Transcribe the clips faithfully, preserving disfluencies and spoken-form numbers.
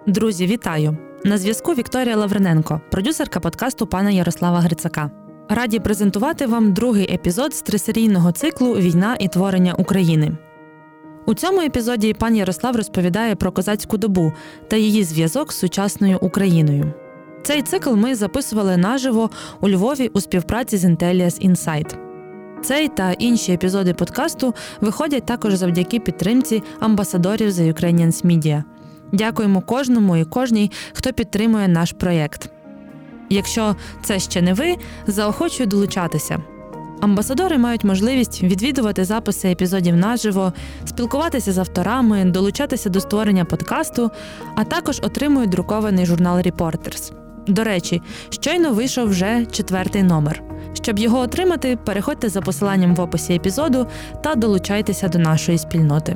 Друзі, вітаю! На зв'язку Вікторія Лавриненко, продюсерка подкасту пана Ярослава Грицака. Раді презентувати вам другий епізод з трисерійного циклу «Війна і творення України». У цьому епізоді пан Ярослав розповідає про козацьку добу та її зв'язок з сучасною Україною. Цей цикл ми записували наживо у Львові у співпраці з Intellias Insight. Цей та інші епізоди подкасту виходять також завдяки підтримці амбасадорів The Ukrainians Media. Дякуємо кожному і кожній, хто підтримує наш проєкт. Якщо це ще не ви, заохочую долучатися. Амбасадори мають можливість відвідувати записи епізодів наживо, спілкуватися з авторами, долучатися до створення подкасту, а також отримують друкований журнал Reporters. До речі, щойно вийшов вже четвертий номер. Щоб його отримати, переходьте за посиланням в описі епізоду та долучайтеся до нашої спільноти.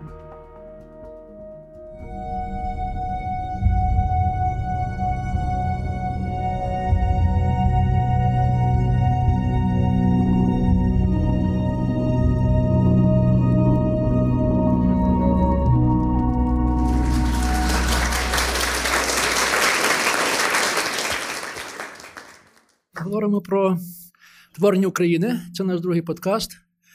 Говоримо про творення України. Це наш другий подкаст.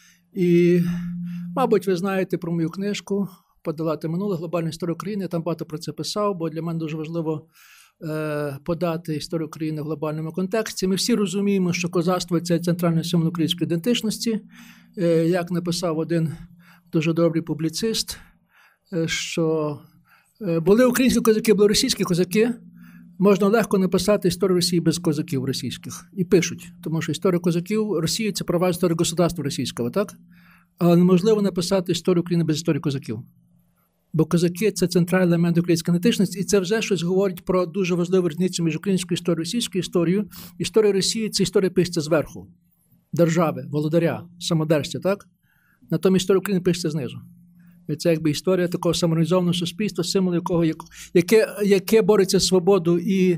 І, мабуть, ви знаєте про мою книжку «Подолати минуле. Глобальна історія України». Я там багато про це писав, бо для мене дуже важливо е, подати історію України в глобальному контексті. Ми всі розуміємо, що козацтво – це центральний символ української ідентичності. Е, як написав один дуже добрий публіцист, е, що е, були українські козаки, були російські козаки. Можна легко написати історію Росії без козаків російських. І пишуть, тому що історія козаків Росії – це права історії государства російського, так? Але неможливо написати історію України без історії козаків. Бо козаки – це центральний елемент української ідентичності, і це вже щось говорить про дуже важливу різницю між українською історією і російською історією. Історія Росії – це історія пишеться зверху. Держави, володаря, самодержця, так? Натомість історія України пишеться знизу. І це якби історія такого самоорганізованого суспільства, символ якого, яке, яке бореться за свободу і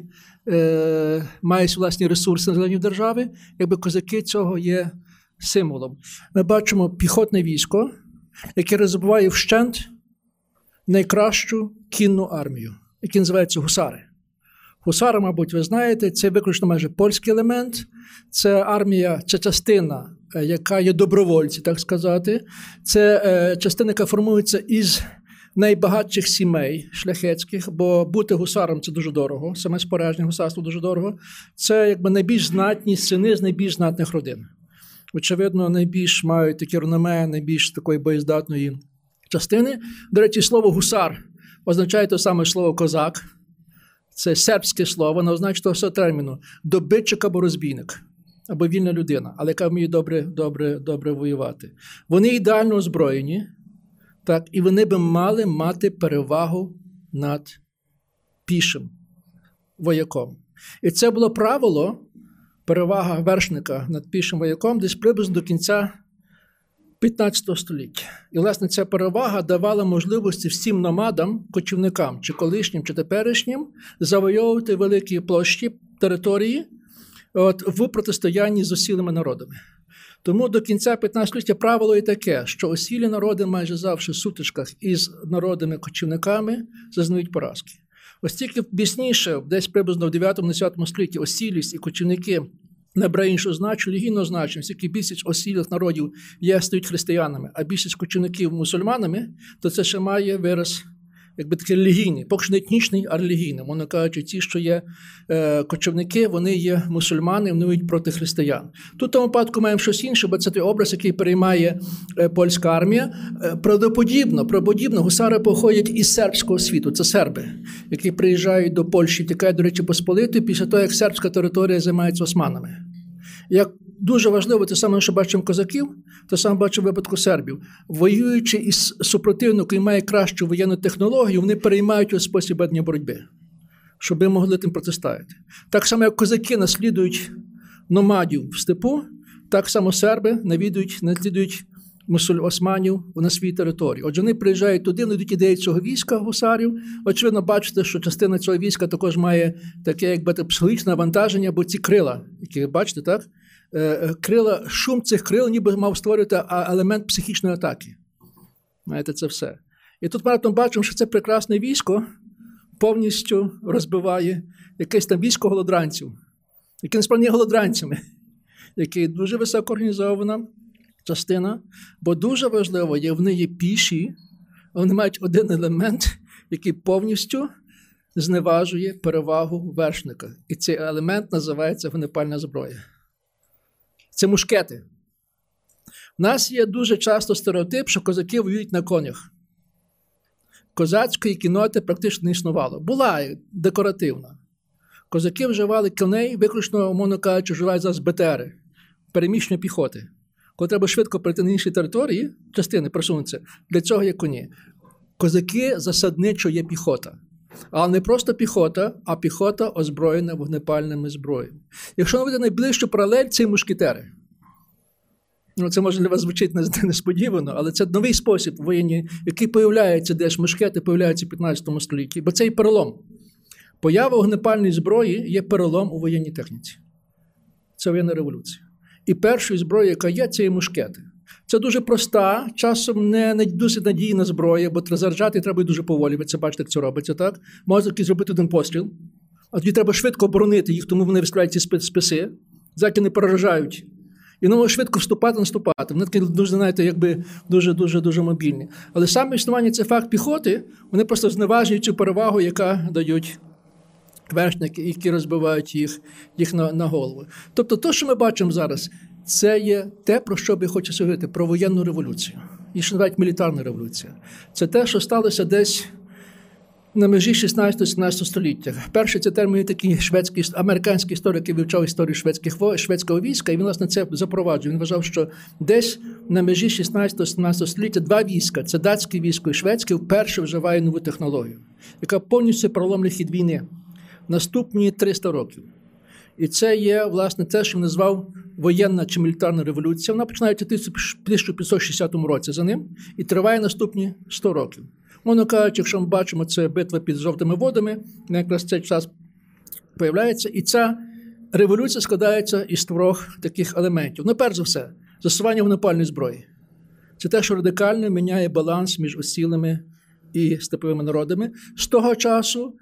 е, має власні ресурси незалежної держави, якби козаки цього є символом. Ми бачимо піхотне військо, яке розбиває вщент найкращу кінну армію, яка називається гусари. Гусари, мабуть, ви знаєте, це виключно майже польський елемент, це армія, це частина, яка є добровольці, так сказати. Це е, частина, яка формується із найбагатших сімей шляхетських, бо бути гусаром – це дуже дорого, саме спорядження гусарства дуже дорого. Це якби найбільш знатні сини з найбільш знатних родин. Очевидно, найбільш мають такі реноме, найбільш такої боєздатної частини. До речі, слово «гусар» означає те саме слово «козак». Це сербське слово, воно означає того самого терміну – добитчик або розбійник, або вільна людина, але яка вміє добре, добре, добре воювати. Вони ідеально озброєні, так, і вони би мали мати перевагу над пішим вояком. І це було правило, перевага вершника над пішим вояком, десь приблизно до кінця п'ятнадцятого століття. І, власне, ця перевага давала можливості всім номадам, кочівникам, чи колишнім, чи теперішнім, завойовувати великі площі, території от, в протистоянні з осілими народами. Тому до кінця п'ятнадцятого століття правило і таке, що осілі народи майже завжди в сутичках із народами-кочівниками зазнають поразки. Ось тільки пізніше, десь приблизно в дев'ятому-десятому столітті, осілість і кочівники набрали іншу значення, релігійну значення, оскільки більшість осілих народів є стають християнами, а більшість кочівників мусульманами, то це ще має вираз, якби такий релігійний, поки що не етнічний, а релігійний. Вони кажуть, ті, що є е, кочівники, вони є мусульмани, вони воюють проти християн. Тут в тому випадку маємо щось інше, бо це той образ, який переймає е, польська армія. Е, правдоподібно, правдоподібно, гусари походять із сербського світу, це серби, які приїжджають до Польщі, тікають до Речі Посполитої після того, як сербська територія займається османами. Як дуже важливо, те саме, що бачимо козаків, те саме бачимо в випадку сербів. Воюючи із супротивником, який має кращу воєнну технологію, вони переймають його спосіб ведення боротьби, щоб ми могли тим протистояти. Так само, як козаки наслідують номадів в степу, так само серби навідують, наслідують мусуль османів на своїй території. Отже, вони приїжджають туди, не йдуть ідеї цього війська гусарів. Очевидно, бачите, що частина цього війська також має таке, якби психологічне навантаження, бо ці крила, які ви бачите, так? Крила, шум цих крил ніби мав створювати елемент психічної атаки. Знаєте, це все. І тут ми бачимо, що це прекрасне військо повністю розбиває якесь там військо голодранців, які насправді не є голодранцями, які дуже високоорганізована частина, бо дуже важливо, є, вони є піші, вони мають один елемент, який повністю зневажує перевагу вершника. І цей елемент називається вогнепальна зброя. Це мушкети. У нас є дуже часто стереотип, що козаки воюють на конях. Козацької кінноти практично не існувало. Була декоративна. Козаки вживали коней, виключно, умовно кажучи, вживають зараз бе те ери, переміщення піхоти. Коли треба швидко перейти на інші території, частини просунуться, для цього є коні. Козаки засадничо є піхота. Але не просто піхота, а піхота озброєна вогнепальними зброями. Якщо наводити найближчу паралель, це мушкетери. Ну, це, може, для вас звучить несподівано, але це новий спосіб воєнний, який появляється, де ж мушкети появляються в п'ятнадцятому столітті. Бо це і перелом. Поява вогнепальної зброї є перелом у воєнній техніці. Це воєнна революція. І першою зброєю, яка є, це є мушкети. Це дуже проста, часом не, не досить надійна зброя, бо заряджати треба дуже поволі. Ви це бачите, як це робиться, так? Можна тільки зробити один постріл, а тоді треба швидко оборонити їх, тому вони вистріляють ці списи, заки не переражають. І воно може швидко вступати, наступати. Вони такі дуже, знаєте, якби дуже-дуже-дуже мобільні. Але саме існування, це факт піхоти, вони просто зневажують цю перевагу, яка дають вершники, які розбивають їх, їх на, на голову. Тобто те, що ми бачимо зараз, це є те, про що би хочу говорити, про воєнну революцію. І що навіть мілітарна революція. Це те, що сталося десь на межі шістнадцятого-сімнадцятого століття. Перший це термін такий шведський, американський історик, який вивчав історію шведських, шведського війська, і він, власне, це запроваджує. Він вважав, що десь на межі шістнадцятого-сімнадцятого століття два війська, це датське військо і шведське, вперше вживає нову технологію, яка повністю проломлює хід війни. Наступні триста років. І це є, власне, те, що він назвав воєнна чи мілітарна революція. Вона починається в тисяча п'ятсот шістдесятому році за ним і триває наступні сто років. Мовно кажучи, якщо ми бачимо, це битва під Жовтими водами, якраз цей час появляється. І ця революція складається із трьох таких елементів. Ну, перш за все, застосування вогнепальної зброї. Це те, що радикально міняє баланс між осілими і степовими народами. З того часу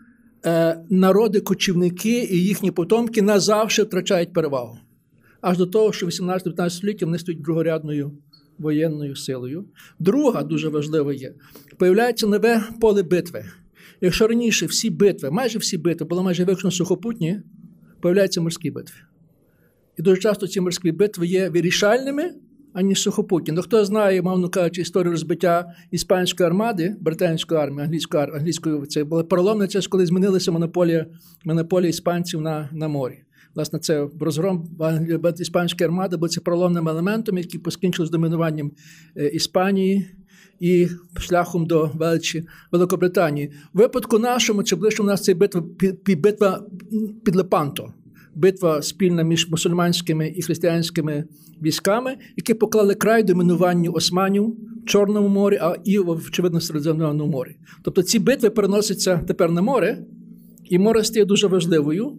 народи-кочівники і їхні потомки назавжди втрачають перевагу. Аж до того, що в вісімнадцятому-дев'ятнадцятому столітті вони стають другорядною воєнною силою. Друга, дуже важлива є, появляється нове поле битви. Якщо раніше всі битви, майже всі битви, були майже виключно сухопутні, появляються морські битви. І дуже часто ці морські битви є вирішальними, аніж сухопутні. Ну, хто знає, мовно кажучи, історію розбиття іспанської армади, британської армії, англійської, англійської, це було переломне час, коли змінилася монополія, монополія іспанців на, на морі. Власне, це розгром іспанської армади був це переломним елементом, який поскінчив з домінуванням Іспанії і шляхом до величі Великобританії. У випадку нашому, чи ближче у нас це битва, битва під Лепанто. Битва спільна між мусульманськими і християнськими військами, які поклали край домінуванню османів в Чорному морі, а і, очевидно, в Середземному морі. Тобто ці битви переносяться тепер на море, і море стає дуже важливою,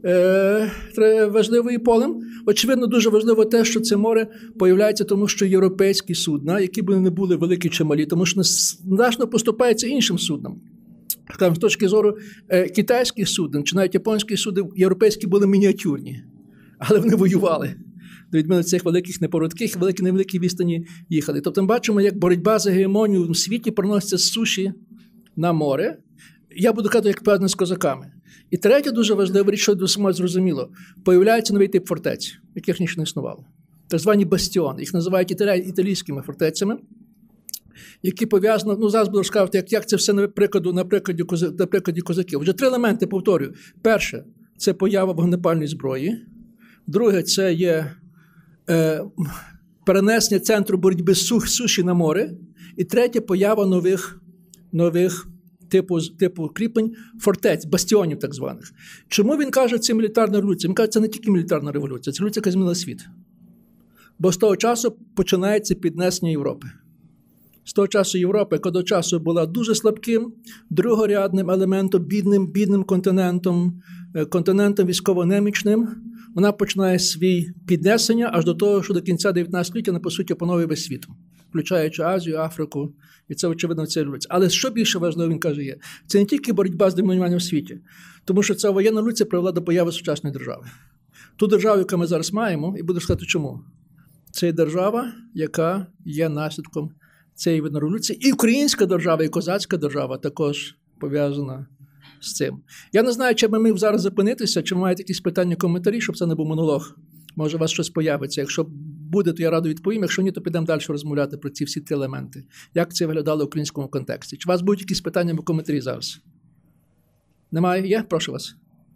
е, важливою полем. Очевидно, дуже важливо те, що це море появляється, тому що європейські судна, які б не були великі чи малі, тому що значно поступаються іншим суднам. З точки зору е, китайських суден, чи навіть японських суден, європейські були мініатюрні, але вони воювали. До відміни цих великих непоротких, великі невеликі відстані їхали. Тобто ми бачимо, як боротьба за гегемонію в світі проноситься з суші на море. Я буду казати, як пов'язано з козаками. І третя дуже важлива річ, що дуже зрозуміло, появляється новий тип фортець, яких ніч не існувало. Так звані бастіони. Їх називають італійськими фортецями, які пов'язані, ну зараз буду розказувати, як, як це все на прикладі, на, прикладі, на прикладі козаків. Вже три елементи, повторюю. Перше – це поява вогнепальної зброї. Друге – це є е, перенесення центру боротьби з суш, суші на море. І третє – поява нових, нових типу, типу кріплень, фортець, бастіонів так званих. Чому він каже, це мілітарна революція? Він каже, це не тільки мілітарна революція, це революція, яка змінила світ. Бо з того часу починається піднесення Європи. З того часу Європа, яка до часу була дуже слабким, другорядним елементом, бідним, бідним континентом, континентом військово-немічним, вона починає свій піднесення аж до того, що до кінця дев'ятнадцятого століття вона, по суті, опановує весь світ. включаючи Азію, Африку, і це, очевидно, це революція. Але що більше важливо, він каже, є, це не тільки боротьба з домінуванням в світі, тому що ця воєнна революція привела до появи сучасної держави. Ту державу, яку ми зараз маємо, і буду сказати чому. Це є держава, яка є наслідком цієї воєнної революції. І українська держава, і козацька держава також пов'язана з цим. Я не знаю, чи ми міг зараз зупинитися, чи ви маєте якісь питання, коментарі, щоб це не був монолог. Може, у вас щось появиться. Якщо буде, то я радо відповім. Якщо ні, то підемо далі розмовляти про ці всі ті елементи. Як це виглядало в українському контексті. Чи у вас будуть якісь питання або коментарі зараз? Немає? Є? Прошу вас.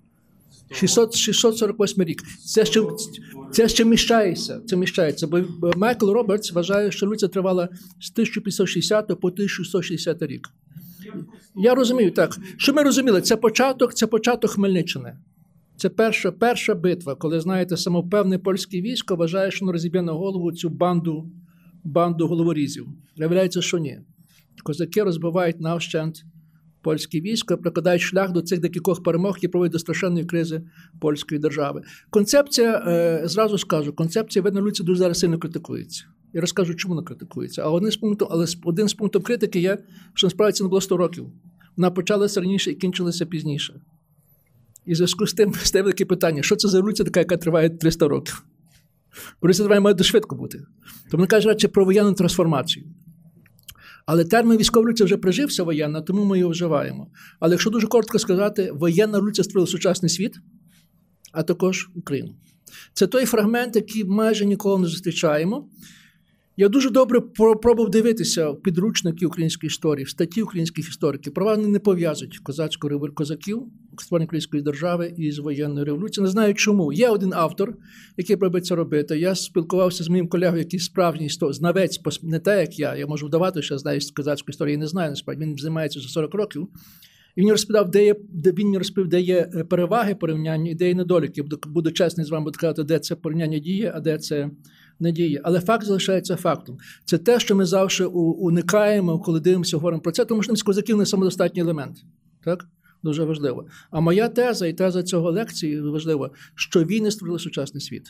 шістсот сорок восьмий рік. Це ще, це ще міщається. Це міщається. Бо Майкл Робертс вважає, що революція тривала з тисяча п'ятсот шістдесятого по тисяча сто шістдесятий рік. Я розумію, так. Що ми розуміли? Це початок, це початок Хмельниччини. Це перша, перша битва, коли, знаєте, самовпевне польське військо вважає, що воно розіб'є на голову цю банду, банду головорізів. Виявляється, що ні. Козаки розбивають навщент польське військо, прокладають шлях до цих декількох перемог, які проводять до страшенної кризи польської держави. Концепція, е, зразу скажу, концепція воєнної революції дуже зараз сильно критикується. Я розкажу, чому вона критикується. А один з пунктів, але один з пунктів критики є, що насправді це не було сто років. Вона почалася раніше і кінчилася пізніше. І в зв'язку з тим стає велике питання, що це за революція така, яка триває триста років? Революція має дуже швидко бути. Тому вона каже радше про воєнну трансформацію. Але термін військова революція вже прижився воєнна, тому ми його вживаємо. Але якщо дуже коротко сказати, воєнна революція створила сучасний світ, а також Україну. Це той фрагмент, який майже ніколи не зустрічаємо. Я дуже добре пробував дивитися в підручники української історії, в статті українських істориків. Про вони не пов'язують козацьку козаків, створення української держави із воєнною революцією. Не знаю чому. Є один автор, який пробує це робити. Я спілкувався з моїм колегою, який справжній знавець, не те, як я. Я можу вдавати, що я знаю козацьку історію, я не знаю, насправді. Він займається вже сорок років. І він розповідав, де є, де він розповів, де є переваги порівняння і де є недоліки. Буду чесний з вами, буду казати, де це порівняння діє, а де це не діє. Але факт залишається фактом. Це те, що ми завжди уникаємо, коли дивимося, говоримо про це, тому що козаків не самодостатній елемент. Так? Дуже важливо. А моя теза і теза цього лекції важлива, що війни створили сучасний світ.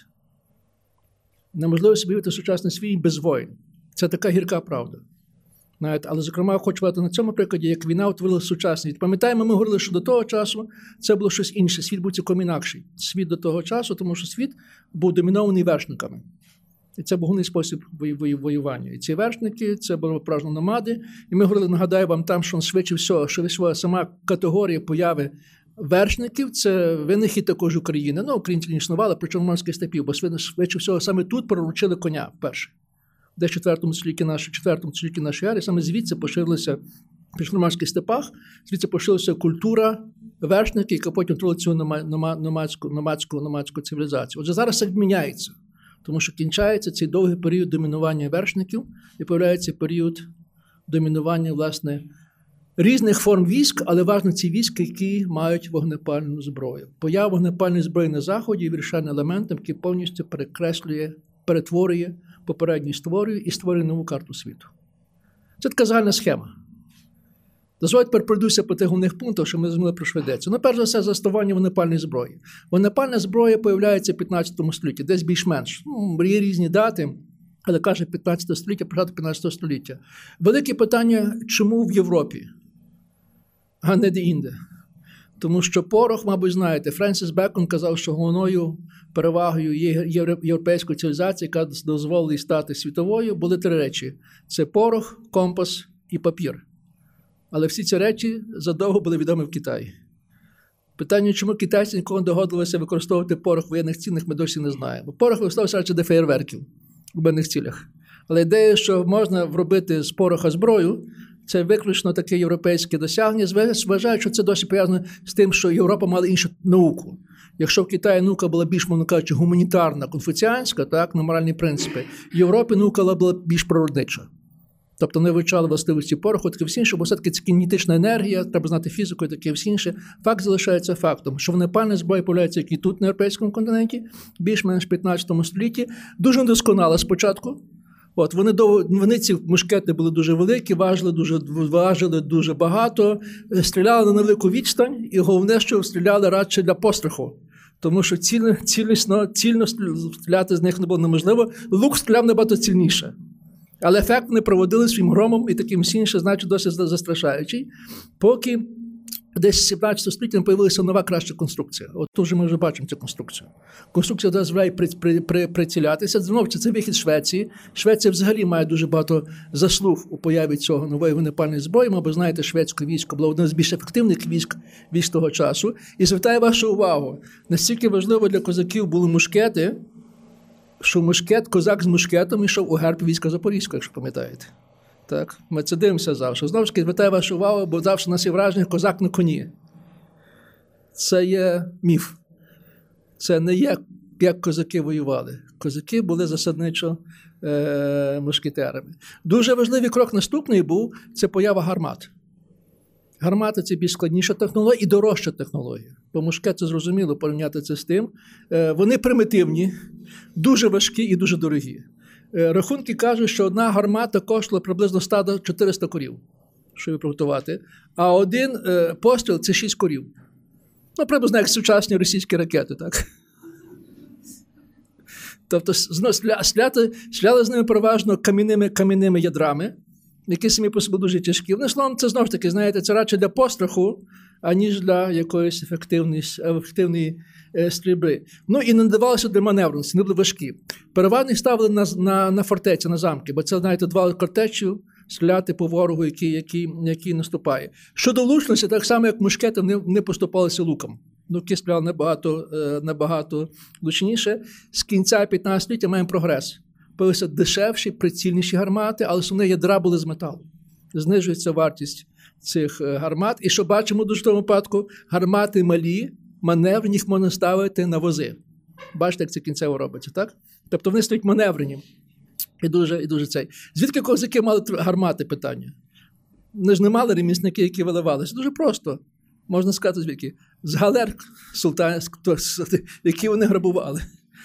Неможливо собі уявити сучасний світ без воїн. Це така гірка правда. Але, зокрема, хочу сказати на цьому прикладі, як війна утворила сучасність. Пам'ятаємо, ми говорили, що до того часу це було щось інше. Світ був цілком інакший. Світ до того часу, тому що світ був домінований вершниками. І це був головний спосіб воювання. І ці вершники, це були праздно номади. І ми говорили, нагадаю вам там, що швидше всього, що сама категорія появи вершників, це винахід також України. Ну, українці не існували, причому морських степів, бо швидше всього саме тут приручили коня вперше. Де в четвертому столітті нашої, четвертому столітті нашої ери, саме звідси поширилися в чорноморських степах, звідси поширилася культура вершників, яка потім творила цю номадську, номадську, номадську цивілізацію. Отже, зараз це міняється, тому що кінчається цей довгий період домінування вершників і появляється період домінування, власне, різних форм військ, але важливо ці війська, які мають вогнепальну зброю. Поява вогнепальної зброї на Заході є вирішальним елементом, який повністю перекреслює, перетворює попередньо створює і створює нову карту світу. Це така загальна схема. Дозвольте, тепер пройдуся по тих головних пунктах, що ми зрозуміли, про що йдеться. Ну, перш за все, заснування вогнепальної зброї. Вогнепальна зброя появляється в п'ятнадцятому столітті, десь більш-менш. Ну, є різні дати, але каже п'ятнадцяте століття, початок п'ятнадцятого століття. Велике питання, чому в Європі, а не де-інде. Тому що порох, мабуть, знаєте, Френсіс Бекон казав, що головною перевагою європейської цивілізації, яка дозволила їй стати світовою, були три речі. Це порох, компас і папір. Але всі ці речі задовго були відомі в Китаї. Питання, чому китайці ніколи не догодилися використовувати порох в воєнних цілях, ми досі не знаємо. Порох використовувався радше для феєрверків в воєнних цілях. Але ідея, що можна вробити з пороха зброю, це виключно таке європейське досягнення. Вважають, що це досі пов'язано з тим, що Європа мала іншу науку. Якщо в Китаї наука була більш, мовно кажучи, гуманітарна, конфуціанська, так, на моральні принципи, в Європі наука була більш природнича. Тобто не вивчали властивості пороху, таке всі інше, бо все-таки це кінетична енергія, треба знати фізику і таке всі інше. Факт залишається фактом, що вогнепальна зброя появляється як і тут, на європейському континенті, більш-менш в п'ятнадцятому столітті, дуже недосконала спочатку. От, вони, вони ці мушкети були дуже великі, важили дуже, важили дуже багато, стріляли на невелику відстань, і головне, що стріляли радше для постраху. Тому що цільно, цілісно, цільно стріляти з них не було неможливо. Лук стріляв набагато цільніше. Але ефект вони проводили своїм громом і таким іншим, значить, досить застрашаючий, поки десь в сімнадцятому столітті з'явилася нова краща конструкція. От тут вже ми вже бачимо цю конструкцію. Конструкція дозволяє при, при, при, прицілятися. Знову це вихід Швеції. Швеція взагалі має дуже багато заслуг у появі цього нової вогнепальної зброї. Бо знаєте, шведське військо було одним з більш ефективних військ, військ того часу. І звертаю вашу увагу, настільки важливо для козаків були мушкети, що мушкет, козак з мушкетом йшов у герб війська Запорізького, якщо пам'ятаєте. Так, ми це дивимося завжди. Знову ж таки, звертаю вашу увагу, бо завжди у нас є враження козак на коні. Це є міф. Це не є, як козаки воювали. Козаки були засадничо е- мушкетерами. Дуже важливий крок наступний був – це поява гармат. Гармати – це більш складніша технологія і дорожча технологія. Бо мушкет – це зрозуміло порівняти це з тим. Е- вони примітивні, дуже важкі і дуже дорогі. Рахунки кажуть, що одна гармата коштувала приблизно сто до чотирьохсот корів, щоб приготувати, а один е, постріл – це шість корів. Ну, приблизно як сучасні російські ракети, так? Тобто стріляли, стріляли з ними переважно кам'яними, кам'яними ядрами, які самі по собі дуже тяжкі. Ну, словом, це знову ж таки, знаєте, це радше для постраху, аніж для якоїсь ефективної, ефективної е, стрільби. Ну і не надавалося для маневреності, не були важкі. Переважно їх ставили на, на, на фортеці, на замки, бо це, знаєте, два картечі стріляти по ворогу, який, який, який наступає. Щодо влучності, так само, як мушкети, вони не поступалися луком. Луки стріляли набагато, е, набагато влучніше. З кінця п'ятнадцятого століття маємо прогрес. Появилися дешевші, прицільніші гармати, але основні ядра були з металу. Знижується вартість цих гармат. І що бачимо дуже в тому випадку, гармати малі, маневрені, їх можна ставити на вози. Бачите, як це кінцево робиться, так? Тобто вони стоять маневрені. І дуже, і дуже цей. Звідки козаки мали гармати, питання? Вони ж не мали ремісники, які виливалися. Дуже просто. Можна сказати, звідки? З галер султанських, які вони грабували.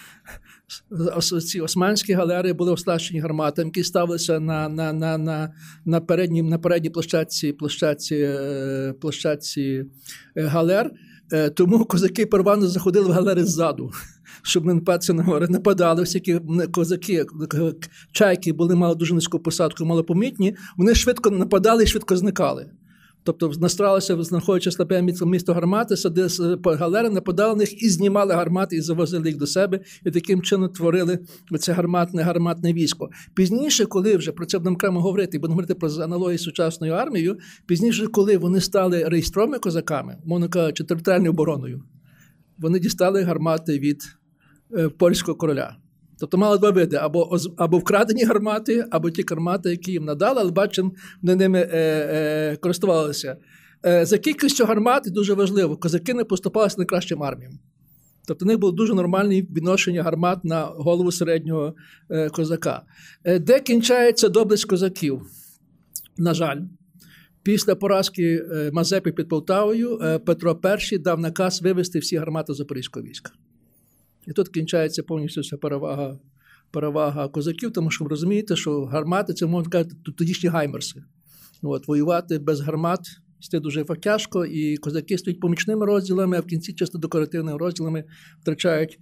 Ці османські галери були оснащені гарматами, які ставилися на, на, на, на, на, передній, на передній площадці, площадці, площадці галер. Тому козаки переважно заходили в галери ззаду, щоб не нападатися на гори. Нападали всякі козаки, чайки були, мали дуже низьку посадку, малопомітні, вони швидко нападали і швидко зникали. Тобто настралися, знаходячи слабе місто гармати, садили галери, нападали на них і знімали гармати, і завозили їх до себе, і таким чином творили це гарматне, гарматне військо. Пізніше, коли вже, про це будемо окремо говорити, і будемо говорити про аналогії з сучасною армією, пізніше, коли вони стали реєстровими козаками, мовно кажучи, територіальною обороною, вони дістали гармати від е, польського короля. Тобто мали два види, або, або вкрадені гармати, або ті гармати, які їм надали, але бачимо, вони ними е, е, користувалися. Е, за кількістю гармат, дуже важливо, козаки не поступалися найкращим арміям. Тобто в них було дуже нормальне відношення гармат на голову середнього е, козака. Е, де кінчається доблесть козаків? На жаль, після поразки е, Мазепи під Полтавою е, Петро І дав наказ вивести всі гармати запорізького війська. І тут кінчається повністю вся перевага, перевага козаків, тому що ви розумієте, що гармати – це, можна сказати, тодішні гаймерси. От, воювати без гармат – це дуже тяжко, і козаки стоять помічними розділами, а в кінці часто декоративними розділами втрачають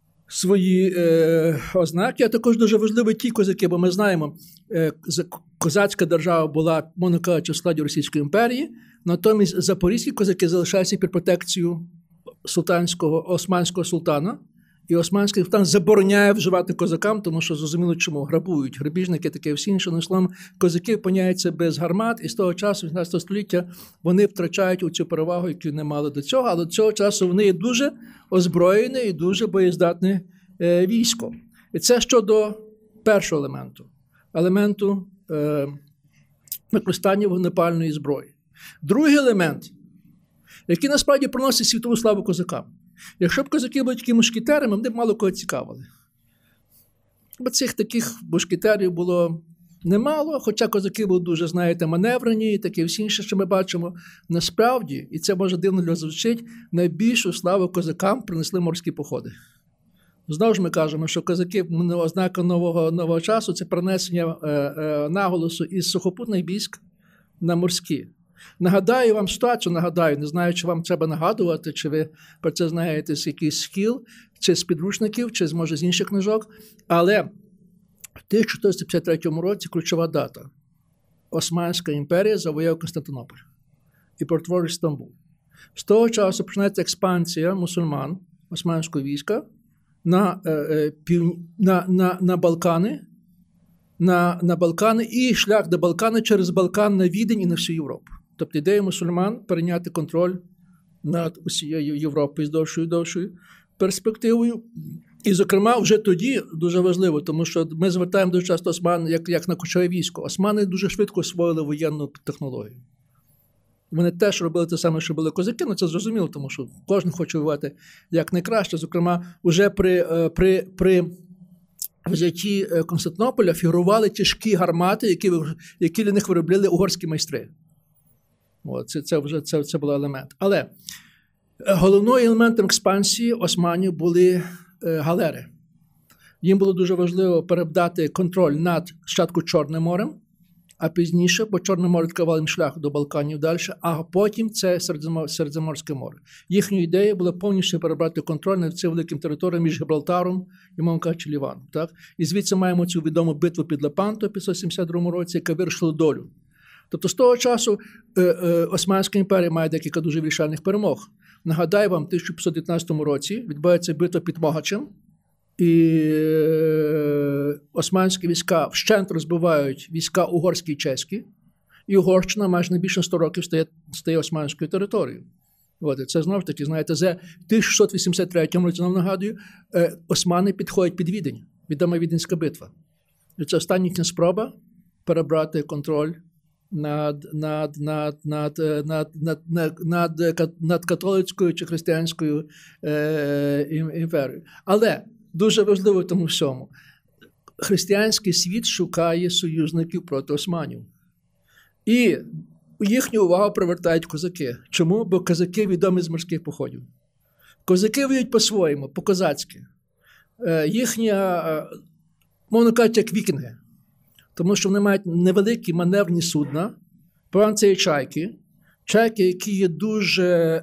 свої е, ознаки. А також дуже важливі ті козаки, бо ми знаємо, е, козацька держава була, можна кажучи, в складі Російської імперії, натомість запорізькі козаки залишаються під протекцією султанського, османського султана. І османський султан забороняє вживати козакам, тому що зрозуміло чому. Грабують, грабіжники, таке всі інше. На словом, козаки опиняються без гармат, і з того часу, вісімнадцятого століття, вони втрачають оцю перевагу, яку не мали до цього, але до цього часу вони є дуже озброєне і дуже боєздатне е, військо. І це щодо першого елементу, елементу е, використання вогнепальної зброї. Другий елемент, який насправді приносить світову славу козакам. Якщо б козаки були такі мушкетерами, вони б мало кого цікавили. Бо цих таких мушкетерів було немало, хоча козаки були дуже, знаєте, маневрені і таке всі інше, що ми бачимо. Насправді, і це може дивно для звучить, найбільшу славу козакам принесли морські походи. Знову ж ми кажемо, що козаки, ознака нового, нового часу – це перенесення е, е, наголосу із сухопутних військ на морські. Нагадаю вам ситуацію, нагадаю, не знаю, чи вам треба нагадувати, чи ви про це знаєте з якийсь скіл, чи з підручників, чи, може, з інших книжок, але В тисяча чотириста п'ятдесят третьому році ключова дата. Османська імперія завоює Константинополь і перетворює Стамбул. З того часу починається експансія мусульман, османського війська, на, е, пів... на, на, на Балкани, на, на Балкани і шлях до Балкани через Балкан на Відень і на всю Європу. Тобто ідея мусульман перейняти контроль над усією Європою з довшою довшою перспективою. І, зокрема, вже тоді дуже важливо, тому що ми звертаємо дуже часто осман як, як на кочове військо. Османи дуже швидко освоїли воєнну технологію. Вони теж робили те саме, що були козаки, але це зрозуміло, тому що кожен хоче воювати якнайкраще. Зокрема, вже при, при, при взятті Константинополя фігурували тяжкі гармати, які, які для них виробляли угорські майстри. От, це, це вже це, це був елемент. Але головним елементом експансії османів були е, галери. Їм було дуже важливо передати контроль над спочатку Чорним морем, а пізніше, бо Чорне море відкривало їм шлях до Балканів далі, а потім це Середземноморське море. Їхня ідея була повністю перебрати контроль над цим великим територією між Гібралтаром і, мовно кажучи, Ліваном. Так? І звідси маємо цю відому битву під Лепанто в п'ятсот сімдесят другому році, яка вирішила долю. Тобто з того часу е, е, Османська імперія має декілька дуже вирішальних перемог. Нагадаю вам, в тисяча п'ятсот дев'ятнадцятому році відбувається битва під Могачем, і е, османські війська вщент розбивають війська угорські і чеські, і Угорщина майже на більше сто років стає, стає османською територією. От, і це, знову ж таки, знаєте, за тисяча шістсот вісімдесят третьому році, знову нагадую, е, османи підходять під Відень, відома Віденська битва. І це остання їхня спроба перебрати контроль над, над, над, над, над, над, над, над, над католицькою чи християнською е, імперією. Але дуже важливо в тому всьому, християнський світ шукає союзників проти османів. І їхню увагу привертають козаки. Чому? Бо козаки відомі з морських походів. Козаки воюють по-своєму, по-козацьки. Е, їхня, мовно кажучи, як вікінги. Тому що вони мають невеликі маневрні судна, правильно, це є чайки, чайки, які є дуже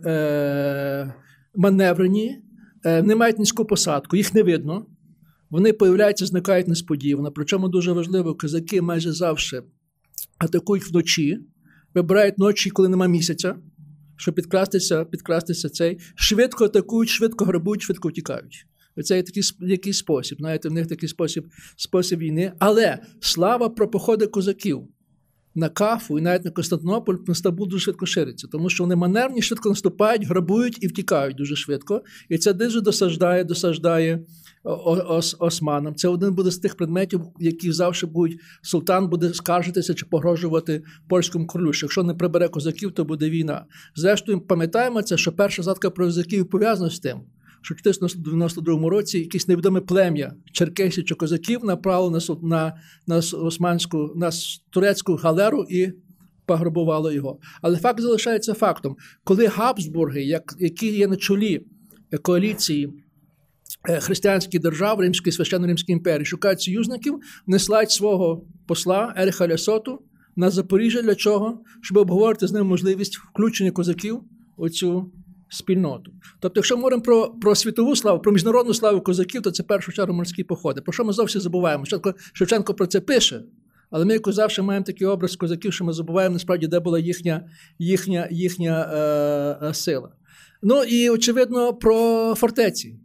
е, маневрені, е, не мають низьку посадку, їх не видно, вони появляються, зникають несподівано. Причому дуже важливо, козаки майже завжди атакують вночі, вибирають ночі, коли нема місяця, щоб підкрастися, підкрастися цей, швидко атакують, швидко грабують, швидко втікають. Це є такий, який спосіб, знаєте, в них такий спосіб, спосіб війни. Але слава про походи козаків на Кафу і навіть на Константинополь, на Стамбул дуже швидко шириться, тому що вони маневрні, швидко наступають, грабують і втікають дуже швидко. І це дуже досаждає, досаждає ос, османам. Це один буде з тих предметів, які завжди будуть, султан буде скаржитися чи погрожувати польському королю. Що якщо не прибере козаків, то буде війна. Зрештою, пам'ятаємо це, що перша згадка про козаків пов'язана з тим, що в чотириста дев'яносто другому році якесь невідоме плем'я черкесів чи козаків направило на, на, на османську, на турецьку галеру і пограбувало його. Але факт залишається фактом. Коли Габсбурги, як, які є на чолі коаліції християнських держав, Римської, Священно-Римської імперії, шукають союзників, вони слають свого посла Еріха Лясоту на Запоріжжя. Для чого? Щоб обговорити з ним можливість включення козаків у цю спільноту. Тобто, якщо ми говоримо про, про світову славу, про міжнародну славу козаків, то це в першу чергу морські походи. Про що ми зовсім забуваємо? Шевченко, Шевченко про це пише, але ми якось завжди маємо такий образ козаків, що ми забуваємо насправді, де була їхня, їхня, їхня е, е, сила. Ну і, очевидно, про фортеці.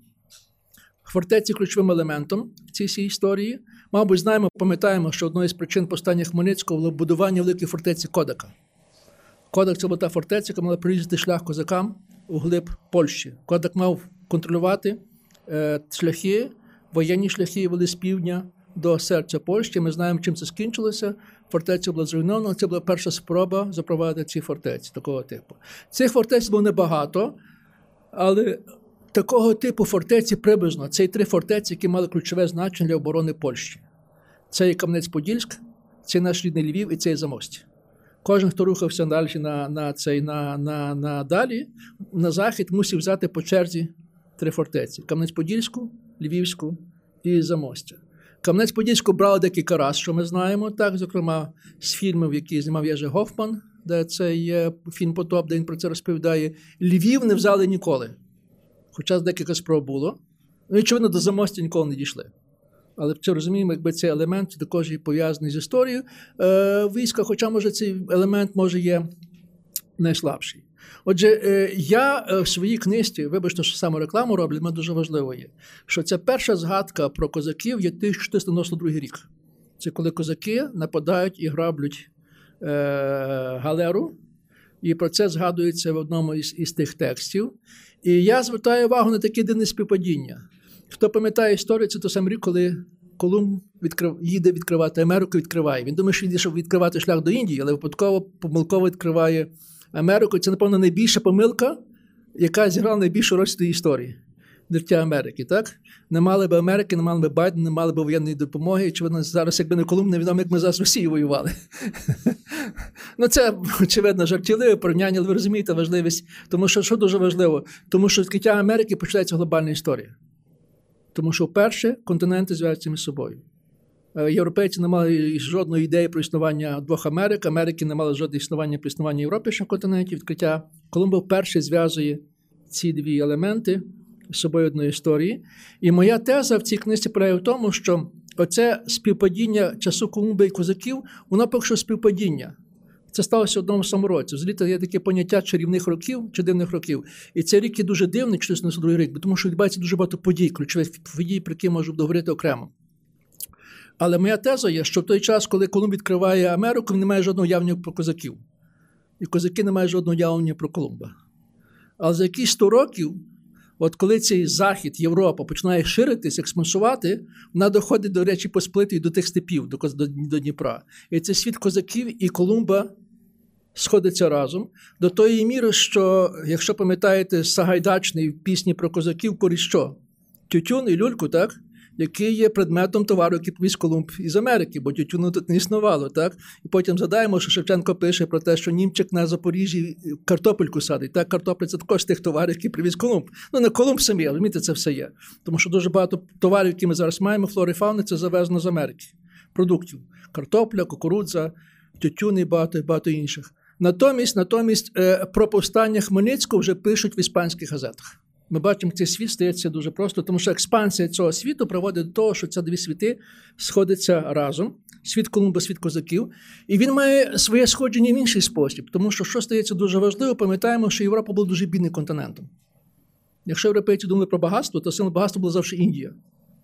Фортеці ключовим елементом в цій всій історії. Мабуть, знаємо, пам'ятаємо, що одною з причин повстання Хмельницького було будування великої фортеці Кодака. Кодак – це була та фортеця, яка мала прорізати шлях козакам у глиб Польщі. Кодак мав контролювати е, шляхи, воєнні шляхи вели з півдня до серця Польщі. Ми знаємо, чим це скінчилося. Фортеця була зруйнована. Це була перша спроба запровадити ці фортеці такого типу. Цих фортець було небагато, але такого типу фортеці приблизно. Це три фортеці, які мали ключове значення для оборони Польщі. Це є Кам'янець-Подільськ, це є наш рідний Львів і це є Замостя. Кожен, хто рухався далі на, на, цей, на, на, на далі, на захід, мусив взяти по черзі три фортеці. Кам'янець-Подільську, Львівську і Замостя. Кам'янець-Подільську брали декілька разів, що ми знаємо, так, зокрема, з фільмів, які знімав Єжи Гофман, де це є фільм «Потоп», де він про це розповідає. Львів не взяли ніколи, хоча декілька спроб було. Ну, і, очевидно, до Замостя ніколи не дійшли. Але це розуміємо, якби цей елемент також є пов'язаний з історією е, війська, хоча, може, цей елемент, може, є найслабший. Отже, е, я в своїй книжці, вибачте, що саме рекламу роблю, але дуже важливо є, що ця перша згадка про козаків є тисяча чотириста дев'яносто другий рік. Це коли козаки нападають і граблють е, галеру, і про це згадується в одному із, із тих текстів. І я звертаю увагу на таке дивне співпадіння. Хто пам'ятає історію, це той самий рік, коли Колумб відкрив, їде відкривати Америку, відкриває. Він думає, що їде, щоб відкривати шлях до Індії, але випадково, помилково відкриває Америку. Це, напевно, найбільша помилка, яка зіграла найбільшу роль в цій історії. Життя Америки, так? Не мали б Америки, не мали б Байдена, не мали б воєнної допомоги. І очевидно, зараз, якби не Колумб, невідомо, як ми зараз з Росією воювали. Ну, це, очевидно, жартівливе порівняння, але ви розумієте важливість. Тому що, що дуже важливо? Тому що відкриття Америки починається глобальна історія. Тому що вперше континенти зв'язуються між собою. Європейці не мали жодної ідеї про існування двох Америк, Америки не мали жодного існування про існування Європи, що континентів. Відкриття Колумба вперше зв'язує ці дві елементи з собою одної історії. І моя теза в цій книжці полягає в тому, що оце співпадіння часу Колумба і козаків, воно поки що співпадіння. Це сталося в одному самому році. Взагалі є таке поняття чарівних років чи дивних років. І цей рік є дуже дивний, чотириста дев'яносто другий рік, тому що відбувається дуже багато подій, ключових подій, про які можу договорити окремо. Але моя теза є, що в той час, коли Колумб відкриває Америку, він не має жодного уявлення про козаків. І козаки не мають жодного уявлення про Колумба. Але за якісь сто років, от коли цей Захід, Європа починає ширитись, експансувати, вона доходить до Речі Посполитої, до тих степів, до, до, до Дніпра. І цей світ козаків і Колумба сходиться разом до тої міри, що, якщо пам'ятаєте, Сагайдачний в пісні про козаків корить що? Тютюн і люльку, так? Який є предметом товару, який привіз Колумб із Америки, бо тютюну тут не існувало, так? І потім згадаємо, що Шевченко пише про те, що німчик на Запоріжжі картопельку садить. Так, картопля – це також тих товарів, які привіз Колумб. Ну, не Колумб самі, але, розумієте, це все є. Тому що дуже багато товарів, які ми зараз маємо, флори і фауни, це завезено з Америки. Продуктів. Картопля, кукурудза, тютюн і багато, багато інших. Натомість, натомість про повстання Хмельницького вже пишуть в іспанських газетах. Ми бачимо, цей світ стається дуже просто, тому що експансія цього світу приводить до того, що ці дві світи сходяться разом. Світ Колумба, світ козаків. І він має своє сходження в інший спосіб. Тому що, що стається дуже важливо, пам'ятаємо, що Європа була дуже бідним континентом. Якщо європейці думали про багатство, то символ багатства була завжди Індія.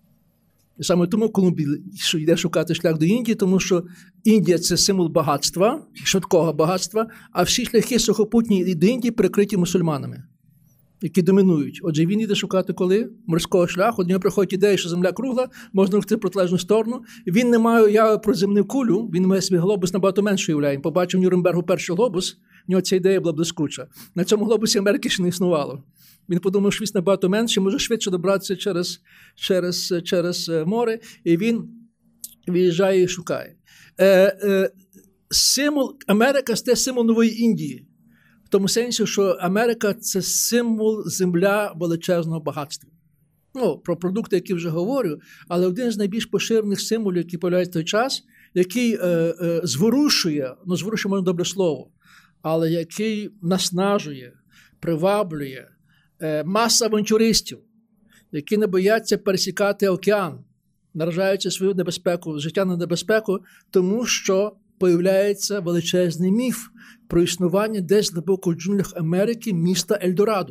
І саме тому Колумб йде шукати шлях до Індії, тому що Індія – це символ багатства, швидкого багатства, а всі шляхи сухопутні до Індії перекриті мусульманами, які домінують. Отже, він йде шукати коли? Морського шляху. До нього приходить ідея, що земля кругла, можна рухати в протилежну сторону. Він не має уяви про земну кулю, він має свій глобус набагато менше уявляє. Побачив в Нюрнбергу перший глобус, в нього ця ідея була блискуча. На цьому глобусі Америки ще не існувало. Він подумав, що він набагато менше, може швидше добратися через, через, через море, і він виїжджає і шукає. Е, е, символ, Америка – це символ нової Індії. В тому сенсі, що Америка – це символ земля величезного багатства. Ну, про продукти, які вже говорю, але один з найбільш поширених символів, який появляється в той час, який е, е, зворушує, ну, зворушує можна добре слово, але який наснажує, приваблює е, маса авантюристів, які не бояться пересікати океан, наражаючи свою небезпеку, життя на небезпеку, тому що появляється величезний міф про існування десь глибоко в джунглях Америки міста Ельдорадо.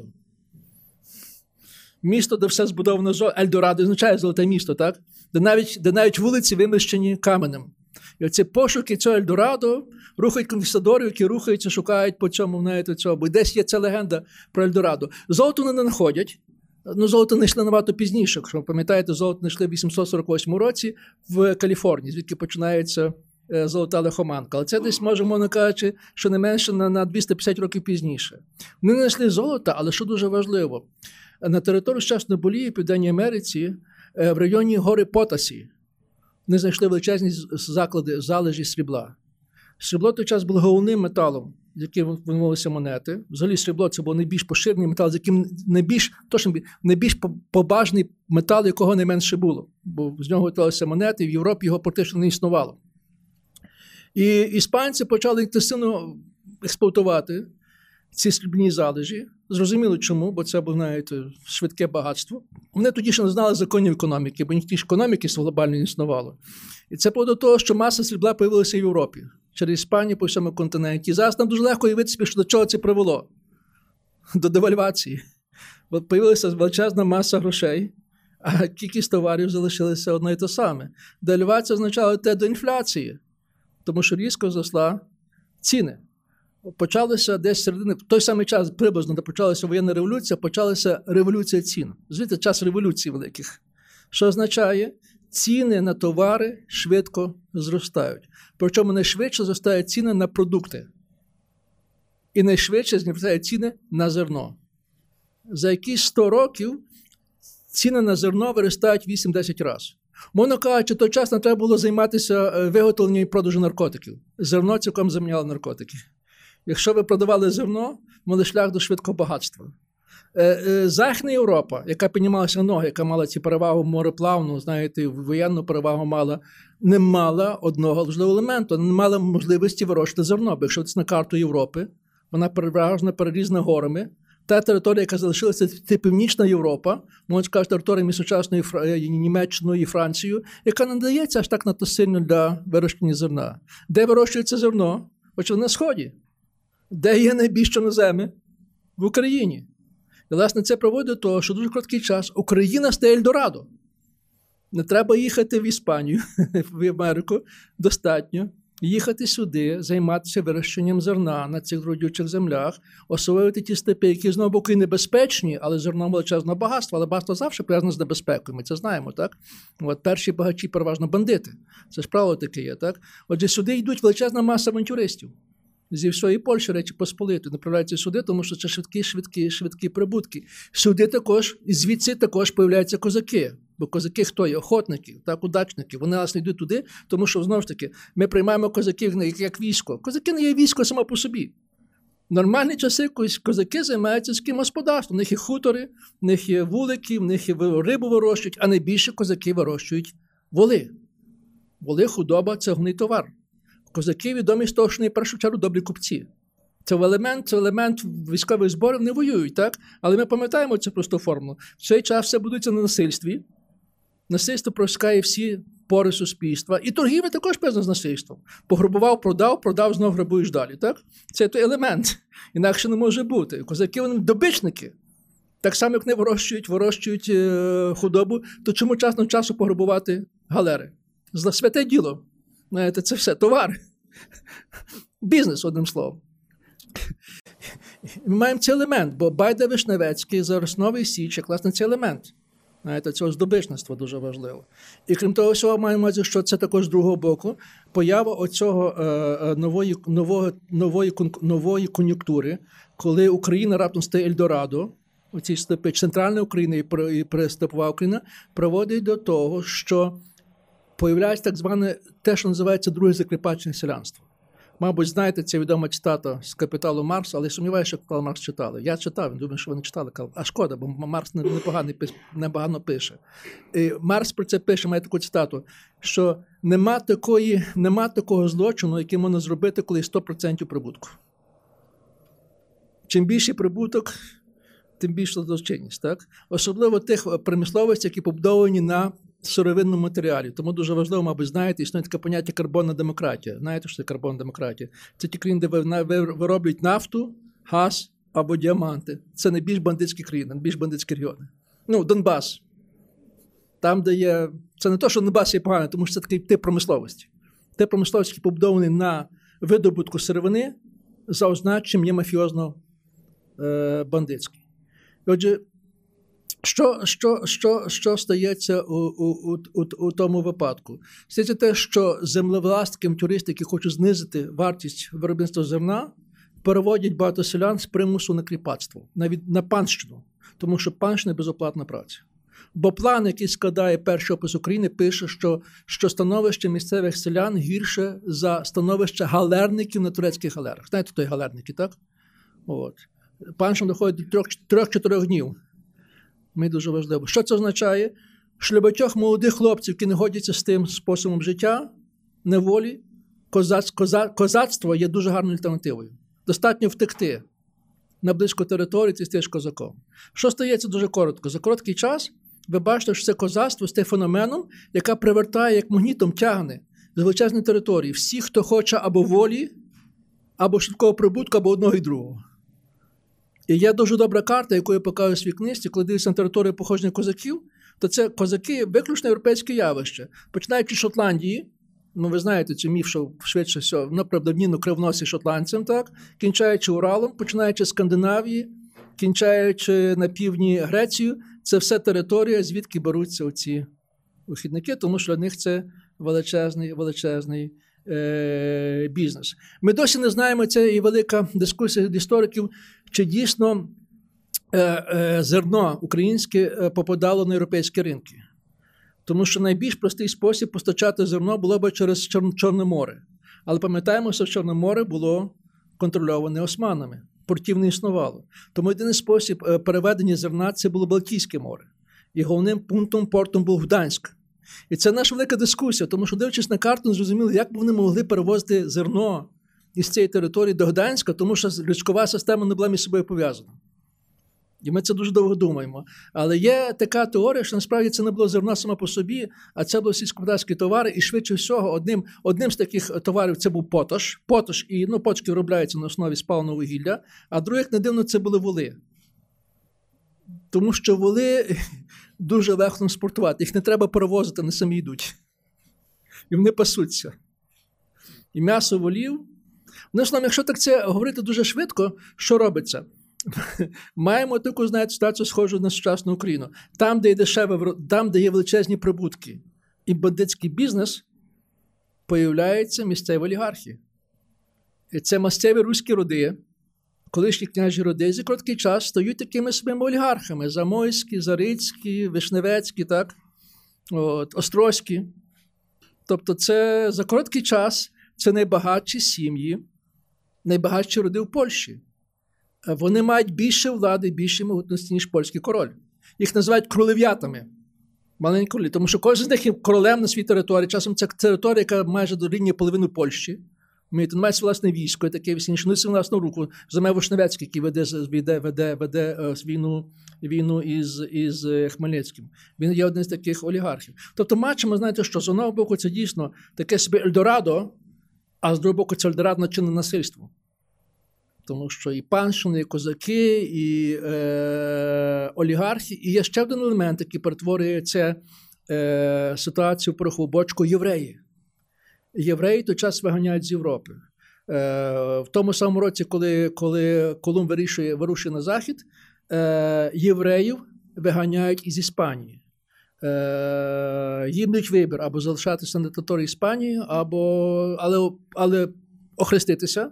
Місто, де все збудовано золотом. Ельдорадо означає золоте місто, так? Де навіть, де навіть вулиці вимощені каменем. І оці пошуки цього Ельдорадо рухають конкістадорів, які рухаються, шукають по цьому, знаєте, цього. Бо десь є ця легенда про Ельдорадо. Золото вони не знаходять. Ну, золото знайшли набагато пізніше. Якщо ви пам'ятаєте, золото знайшли в вісімсот сорок восьмому році в Каліфорнії, звідки починається золота лихоманка. Але це десь, може, можна кажучи, що не менше на, на двісті п'ятдесят років пізніше. Вони не знайшли золота, але що дуже важливо, на території сучасної Болівії, в Південній Америці, в районі гори Потасі, вони знайшли величезні заклади, залежі срібла. Срібло в той час було головним металом, з яким винувалися монети. Взагалі срібло – це був найбільш поширений метал, з яким найбільш, точно, найбільш побажний метал, якого найменше було. Бо з нього готувалися монети, і в Європі його практично не існувало. І іспанці почали інтенсивно експлуатувати ці срібні залежі. Зрозуміло чому, бо це було, знаєте, швидке багатство. Вони тоді ще не знали законів економіки, бо ніхто ж економіки глобально не існувало. І це було до того, що маса срібла появилася в Європі, через Іспанію по всьому континенті. І зараз нам дуже легко уявити собі, що до чого це привело. До девальвації. Бо появилася величезна маса грошей, а кількість товарів залишилася одне і те саме. Девальвація означала те до інфляції, тому що різко зросла ціни. Почалося десь середини, в той самий час приблизно, де почалася воєнна революція, почалася революція цін. Звідти час революцій великих. Що означає, ціни на товари швидко зростають. Причому найшвидше зростають ціни на продукти. І найшвидше зростають ціни на зерно. За якісь сто років ціни на зерно виростають вісім-десять разів. Мовно кажучи, той час не треба було займатися виготовленням і продажем наркотиків. Зерно цілком заміняло наркотики. Якщо ви продавали зерно, мали шлях до швидкого багатства. Західна Європа, яка піднімалася на ноги, яка мала ці перевагу мореплавну, знаєте, воєнну перевагу мала, не мала одного важливого елементу, не мала можливості вирощувати зерно. Бо якщо це на карту Європи, вона переважно перерізана горами. Та територія, яка залишилася, це Північна Європа, можна сказати, територія між сучасною Німеччиною і Францією, яка не дається аж так надто сильно для вирощення зерна. Де вирощується зерно? Очевидно, на Сході. Де є найбільш чорноземи? В Україні. І, власне, це приводить до того, що дуже короткий час Україна стає Ельдорадо. Не треба їхати в Іспанію, в Америку. Достатньо їхати сюди, займатися вирощенням зерна на цих родючих землях, освоювати ті степи, які, знову боку, і небезпечні, але зерно величезне багатство, але багатство завжди пов'язане з небезпекою, ми це знаємо, так? От перші багачі переважно бандити. Це ж правило таке є, так? Отже, сюди йдуть величезна маса авантюристів. Зі всієї Польщі, Речі Посполитої, направляються сюди, тому що це швидкі, швидкі, швидкі прибутки. Сюди також, і звідси також появляються козаки. Бо козаки хто є? Охотники, так, удачники. Вони нас не йдуть туди, тому що, знову ж таки, ми приймаємо козаків як, як військо. Козаки не є військо само по собі. В нормальні часи козаки займаються сільським господарством. В них є хутори, в них є вулики, в них є рибу вирощують, а найбільше козаки вирощують воли. Воли, худоба – це головний товар. Козаки відомі з того, що вони в першу чергу добрі купці. Це елемент, це елемент військових зборів, не воюють, так? Але ми пам'ятаємо цю просту формулу. В цей час все будується на насильстві. Насильство проскає всі пори суспільства. І торгівля також пов'язана з насильством. Пограбував, продав, продав, знов грабуєш далі, так? Це той елемент. Інакше не може бути. Козаки, вони добичники. Так само, як вони вирощують, вирощують е- худобу, то чому час на часу пограбувати галери? Святе діло. Знаєте, це все товар. Бізнес, одним словом. Ми маємо цей елемент, бо Байда Вишневецький, зараз Новий Січ, як, власне, цей елемент. Знаєте, цього здобичництва дуже важливо. І крім того всього, маємо, що це також з другого боку, поява оцього е, нової, нової, нової, нової кон'юнктури, коли Україна раптом стає Ельдорадо, оці степи, центральна Україна і престепова Україна, приводить до того, що появляється так зване те, що називається друге закріпачне селянство. Мабуть, знаєте, це відома цитата з «Капіталу Маркса», але я сумніваюся, що «Капітал Маркс» читали. Я читав, думаю, що ви не читали. А шкода, бо Маркс непогано, непогано пише. І Маркс про це пише, має таку цитату, що нема, такої, нема такого злочину, який можна зробити, коли сто відсотків прибутку. Чим більший прибуток, тим більша злочинність. Так? Особливо тих промисловостей, які побудовані на сировинному матеріалі. Тому дуже важливо, мабуть, знаєте, існує таке поняття карбонна демократія. Знаєте, що це карбонна демократія? Це ті країни, де вироблюють нафту, газ або діаманти. Це найбільш бандитські країни, найбільш бандитські регіони. Ну, Донбас. Там, де є... Це не то, що Донбас є поганий, тому що це такий тип промисловості. Тип промисловості, який побудований на видобутку сировини, за означенням є мафіозно-бандитський. Отже, Що, що, що, що стається у, у, у, у тому випадку? Стається те, що землевласники, туристи, які хочуть знизити вартість виробництва зерна, переводять багато селян з примусу на кріпацтво, навіть на панщину, тому що панщина – безоплатна праця. Бо план, який складає перший опис України, пише, що, що становище місцевих селян гірше за становище галерників на турецьких галерах. Знаєте, той галерники, так? От. Панщина доходить до трьох-чотирьох днів. Мені дуже важливо. Що це означає? Що для багатьох молодих хлопців, які не годяться з тим способом життя, неволі, козац, коза, козацтво є дуже гарною альтернативою. Достатньо втекти на близько території, ти стаєш козаком. Що стається дуже коротко? За короткий час ви бачите, що це козацтво стає феноменом, яка привертає, як магнітом тягне з величезної території всіх, хто хоче або волі, або швидкого прибутку, або одного і другого. І є дуже добра карта, яку я показую в своїй книжці, коли дивишся на територію походження козаків, то це козаки виключно європейське явище. Починаючи з Шотландії, ну ви знаєте цю міф, що швидше всього, ну, правдоподібно кривносі шотландцям, так, кінчаючи Уралом, починаючи з Скандинавії, кінчаючи на півдні Грецію, це все територія, звідки беруться оці вихідники, тому що для них це величезний, величезний е- бізнес. Ми досі не знаємо, це і велика дискусія істориків, чи дійсно е- е- зерно українське попадало на європейські ринки. Тому що найбільш простий спосіб постачати зерно було б через Чор- Чорне море. Але пам'ятаємо, що Чорне море було контрольоване османами. Портів не існувало. Тому єдиний спосіб переведення зерна – це було Балтійське море. І головним пунктом, портом був Гданськ. І це наша велика дискусія, тому що, дивлячись на карту, не зрозуміли, як вони могли перевозити зерно із цієї території до Гданська, тому що річкова система не була між собою пов'язана. І ми це дуже довго думаємо. Але є така теорія, що насправді це не було зерно само по собі, а це були сільськогосподарські товари, і швидше всього одним, одним з таких товарів це був потош. Потош, і ну, поточки виробляються на основі спаленого вугілля, а других, не дивно, це були воли. Тому що воли дуже легко транспортувати, їх не треба перевозити, вони самі йдуть. І вони пасуться. І м'ясо волів. Ну, словом, якщо так це говорити дуже швидко, що робиться? Маємо таку, знаєте, ситуацію схожу на сучасну Україну. Там, де є дешеве, там, де є величезні прибутки і бандитський бізнес, появляються місцеві олігархи. І це місцеві руські роди, колишні княжі роди, за короткий час стають такими своїми олігархами. Замойські, Зарицькі, Вишневецькі, так? От, Острозькі. Тобто це за короткий час це найбагатші сім'ї, найбагатші роди в Польщі. Вони мають більше влади, більше могутності, ніж польський король. Їх називають королев'ятами. Маленькі королі. Тому що кожен з них є королем на своїй території. Часом це територія, яка майже дорівнює половину Польщі. Він має власне військо, таке вісінше. Ну, це власну руку. Заме Вишневецький, який веде, веде, веде, веде війну, війну із, із Хмельницьким. Він є один з таких олігархів. Тобто бачимо, знаєте що, з одного боку це дійсно таке собі Ельдорадо, а з другого боку це Ельдорадо начинне насильство. Тому що і панщини, і козаки, і е, олігархи. І є ще один елемент, який перетворює цю е, ситуацію в порохову бочку – євреї. Євреї той час виганяють з Європи. Е, в тому самому році, коли, коли Колумб вирішує, вирушує на захід, е, євреїв виганяють із Іспанії. Е, їм дають вибір або залишатися на території Іспанії, або, але, але охреститися,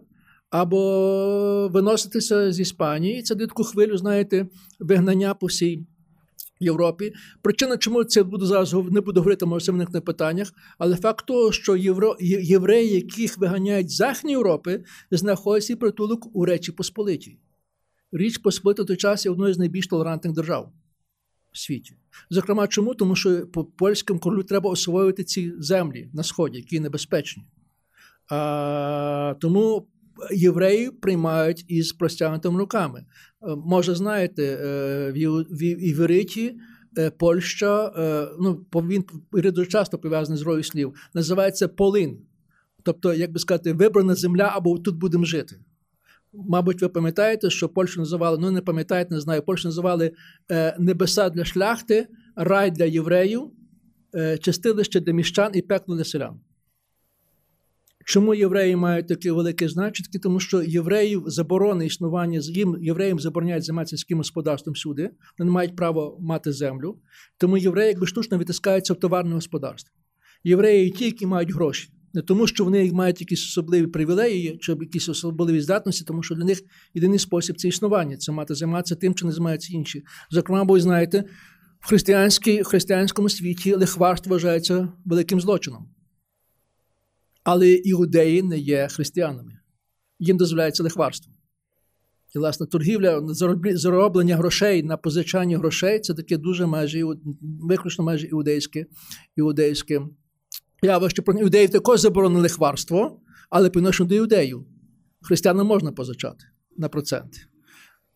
або виноситися з Іспанії. Це дає таку хвилю, знаєте, вигнання по всій Європі. Причина, чому це буду зараз не буду говорити, може, в на питаннях, але факт того, що євро, євреї, яких виганяють з Західної Європи, знаходять свій притулок у Речі Посполитій. Річ Посполита в той час є одною з найбільш толерантних держав в світі. Зокрема, чому? Тому що по польському королю треба освоювати ці землі на Сході, які небезпечні. А, тому євреїв приймають із простягнутими руками. Може, знаєте, в івриті Польща, ну, він дуже часто пов'язаний з грою слів, називається Полин. Тобто, як би сказати, вибрана земля, або тут будемо жити. Мабуть, ви пам'ятаєте, що Польщу називали, ну не пам'ятаєте, не знаю, Польщу називали небеса для шляхти, рай для євреїв, чистилище для міщан і пекло для селян. Чому євреї мають таке велике значення? Тому що євреїв заборони існування, їм євреям забороняють займатися сільським господарством всюди, вони не мають права мати землю, тому євреї якби штучно відтискаються в товарне господарство. Євреї ті, які мають гроші. Не тому, що вони мають якісь особливі привілеї чи якісь особливі здатності, тому що для них єдиний спосіб – це існування, це мати займатися тим, чи не займаються інші. Зокрема, бо ви знаєте, в християнському світі лихварство вважається великим злочином. Але іудеї не є християнами. Їм дозволяється лихварство. І, власне, торгівля, зароблення грошей на позичання грошей – це таке дуже майже, виключно майже іудейське, іудейське явище. Про іудеїв також заборонено лихварство, але по відношенню до іудеїв християнам можна позичати на проценти.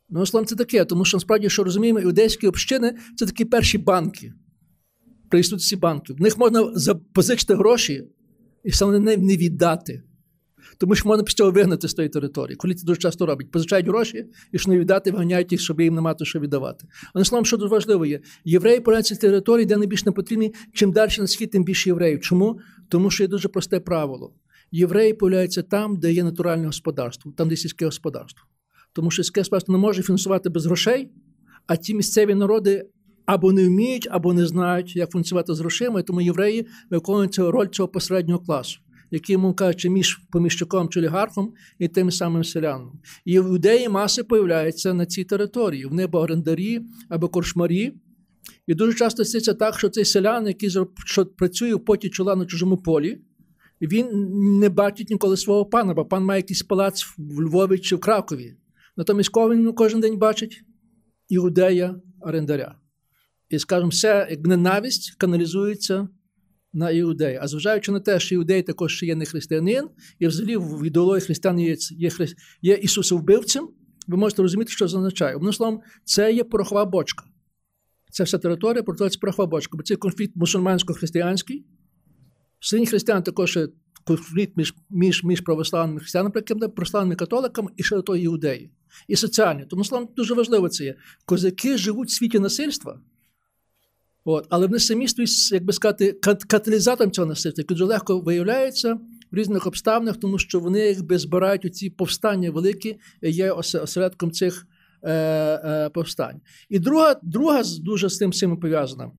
Ну, словом, це таке, тому що, насправді, що розуміємо, іудейські общини – це такі перші банки, при історії банків. В них можна позичити гроші і саме не віддати. Тому що можна після цього вигнати з тої території. Коли це дуже часто роблять. Позичають гроші, і що не віддати, виганяють їх, щоб їм не мати що віддавати. Але, словом, що дуже важливо є, євреї появляються з території, де найбільш не потрібні, чим далі на схід, тим більше євреїв. Чому? Тому що є дуже просте правило. Євреї появляються там, де є натуральне господарство, там, де сільське господарство. Тому що сільське господарство не може фінансувати без грошей, а ті місцеві народи або не вміють, або не знають, як функціонувати з грошима, і тому євреї виконують цю роль цього посереднього класу, який, мов кажучи, між поміщиком чи олігархом і тим самим селяном. І іудеї маси появляються на цій території. Вони або орендарі, або коршмарі. І дуже часто стається так, що цей селян, який що працює в поті чола на чужому полі, він не бачить ніколи свого пана, бо пан має якийсь палац в Львові чи в Кракові. Натомість кого він кожен день бачить? Іудея, орендаря. І, скажімо, вся ненависть каналізується на іудея. А зважаючи на те, що іудей також ще є не християнин, і взагалі в ідеології християн є, є, є ісусовбивцем, ви можете розуміти, що це означає. Одним словом, це є порохова бочка. Це вся територія, це порохова бочка. Бо це конфлікт мусульмансько-християнський. Серед християн також є конфлікт між, між, між православними християнами, православними католиками і ще до того іудеї. І соціальні. Тому, словом, дуже важливо це є. Козаки живуть в світі насильства, от, але вони самі стоять, як би сказати, каталізатором цього насильства, який дуже легко виявляється в різних обставинах, тому що вони якби збирають оці повстання великі, і є осередком цих е, е, повстань. І друга, друга дуже з тим всім пов'язана,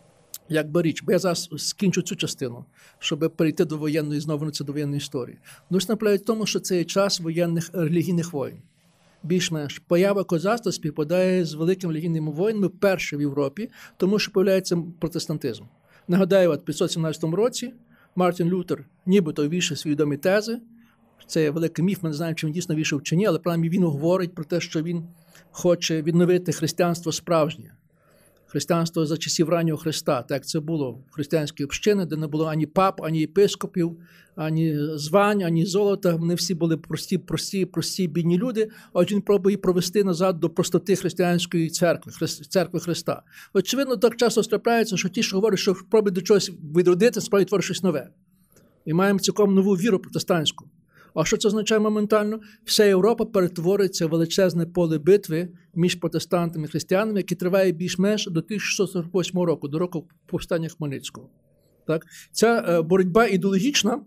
якби річ, бо я зараз скінчу цю частину, щоб перейти до воєнної, знову на це до воєнної історії. Ну, наполягають в тому, що це є час воєнних релігійних воєн. Більш-менш поява козацтва співпадає з великими релігійними воїнами вперше в Європі, тому що появляється протестантизм. Нагадаю, от в п'ятсот сімнадцятому році Мартін Лютер нібито ввійшов свої відомі тези. Це є великий міф, ми не знаємо, чи він дійсно ввійшов чи ні, але принаймні він говорить про те, що він хоче відновити християнство справжнє. Християнство за часів раннього Христа, так як це було в християнській общині, де не було ані пап, ані єпископів, ані звань, ані золота. Вони всі були прості, прості, прості, бідні люди. А він пробує провести назад до простоти християнської церкви, церкви Христа. Очевидно, так часто трапляється, що ті, що говорять, що пробують до чогось відродити, справді творять щось нове. І маємо цілком нову віру протестантську. А що це означає моментально? Вся Європа перетвориться в величезне поле битви між протестантами і християнами, яке триває більш-менш до тисяча шістсот сорок восьмого року, до року повстання Хмельницького. Так? Ця е, боротьба ідеологічна,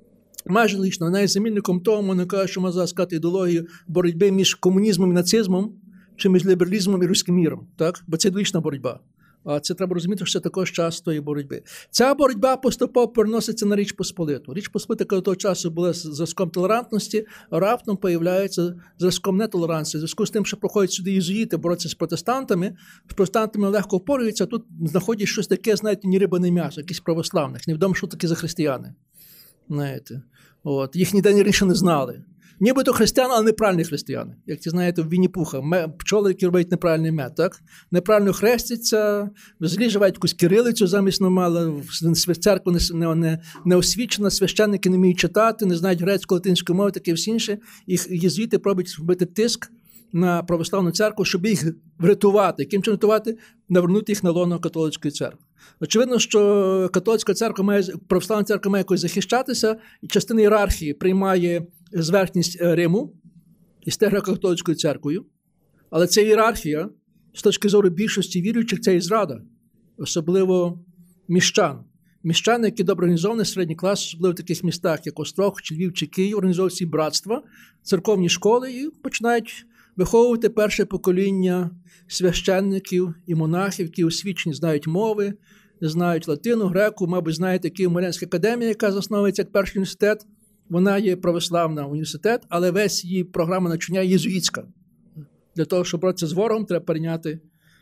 майже логічна, вона є замінником того, можна кажуть, що можна сказати ідеологію боротьби між комунізмом і нацизмом, чи між лібералізмом і руським міром. Так? Бо це ідеологічна боротьба. А це треба розуміти, що це також час тої боротьби. Ця боротьба поступово переноситься на Річ Посполиту. Річ Посполита, яка до того часу була зразком толерантності, раптом появляється зразком нетолерантності. В зв'язку з тим, що проходять сюди єзуїти, боротися з протестантами, з протестантами легко впорюються, а тут знаходять щось таке, знаєте, ні риба, ні м'ясо, якісь православних. Невідомо, що таке за християни. Знаєте. От. Їх ніде раніше не знали. Нібито християни, але неправильні християни. Як ті знаєте, в Вінні-Пуха. Пчоли, які роблять неправильний мед, так? Неправильно хрестяться, взагалі живають якусь кирилицю замість нормально, церква не, не, не освічена, священники не вміють читати, не знають грецьку, латинську мову, таке всі інше. І єзуїти пробують робити тиск на православну церкву, щоб їх врятувати. Яким чином врятувати? Навернути їх на лоно католицької церкви. Очевидно, що католицька церква має, православна церква має якось захищатися, і частина ієрархії приймає зверхність Риму і стегне католицькою церквою. Але ця ієрархія, з точки зору більшості віруючих, це і зрада. Особливо міщан. Міщани, які добре організовані, середній клас, особливо в таких містах, як Острог, чи Львів, чи Київ, організовують ці братства, церковні школи і починають виховувати перше покоління священників і монахів, які освічені, знають мови, знають латину, греку, мабуть, знаєте, Києво-Могилянська академія, яка засновується як перший університет. Вона є православна університет, але весь її програма навчання єзуїтська. Для того, щоб боротися з ворогом, треба перейняти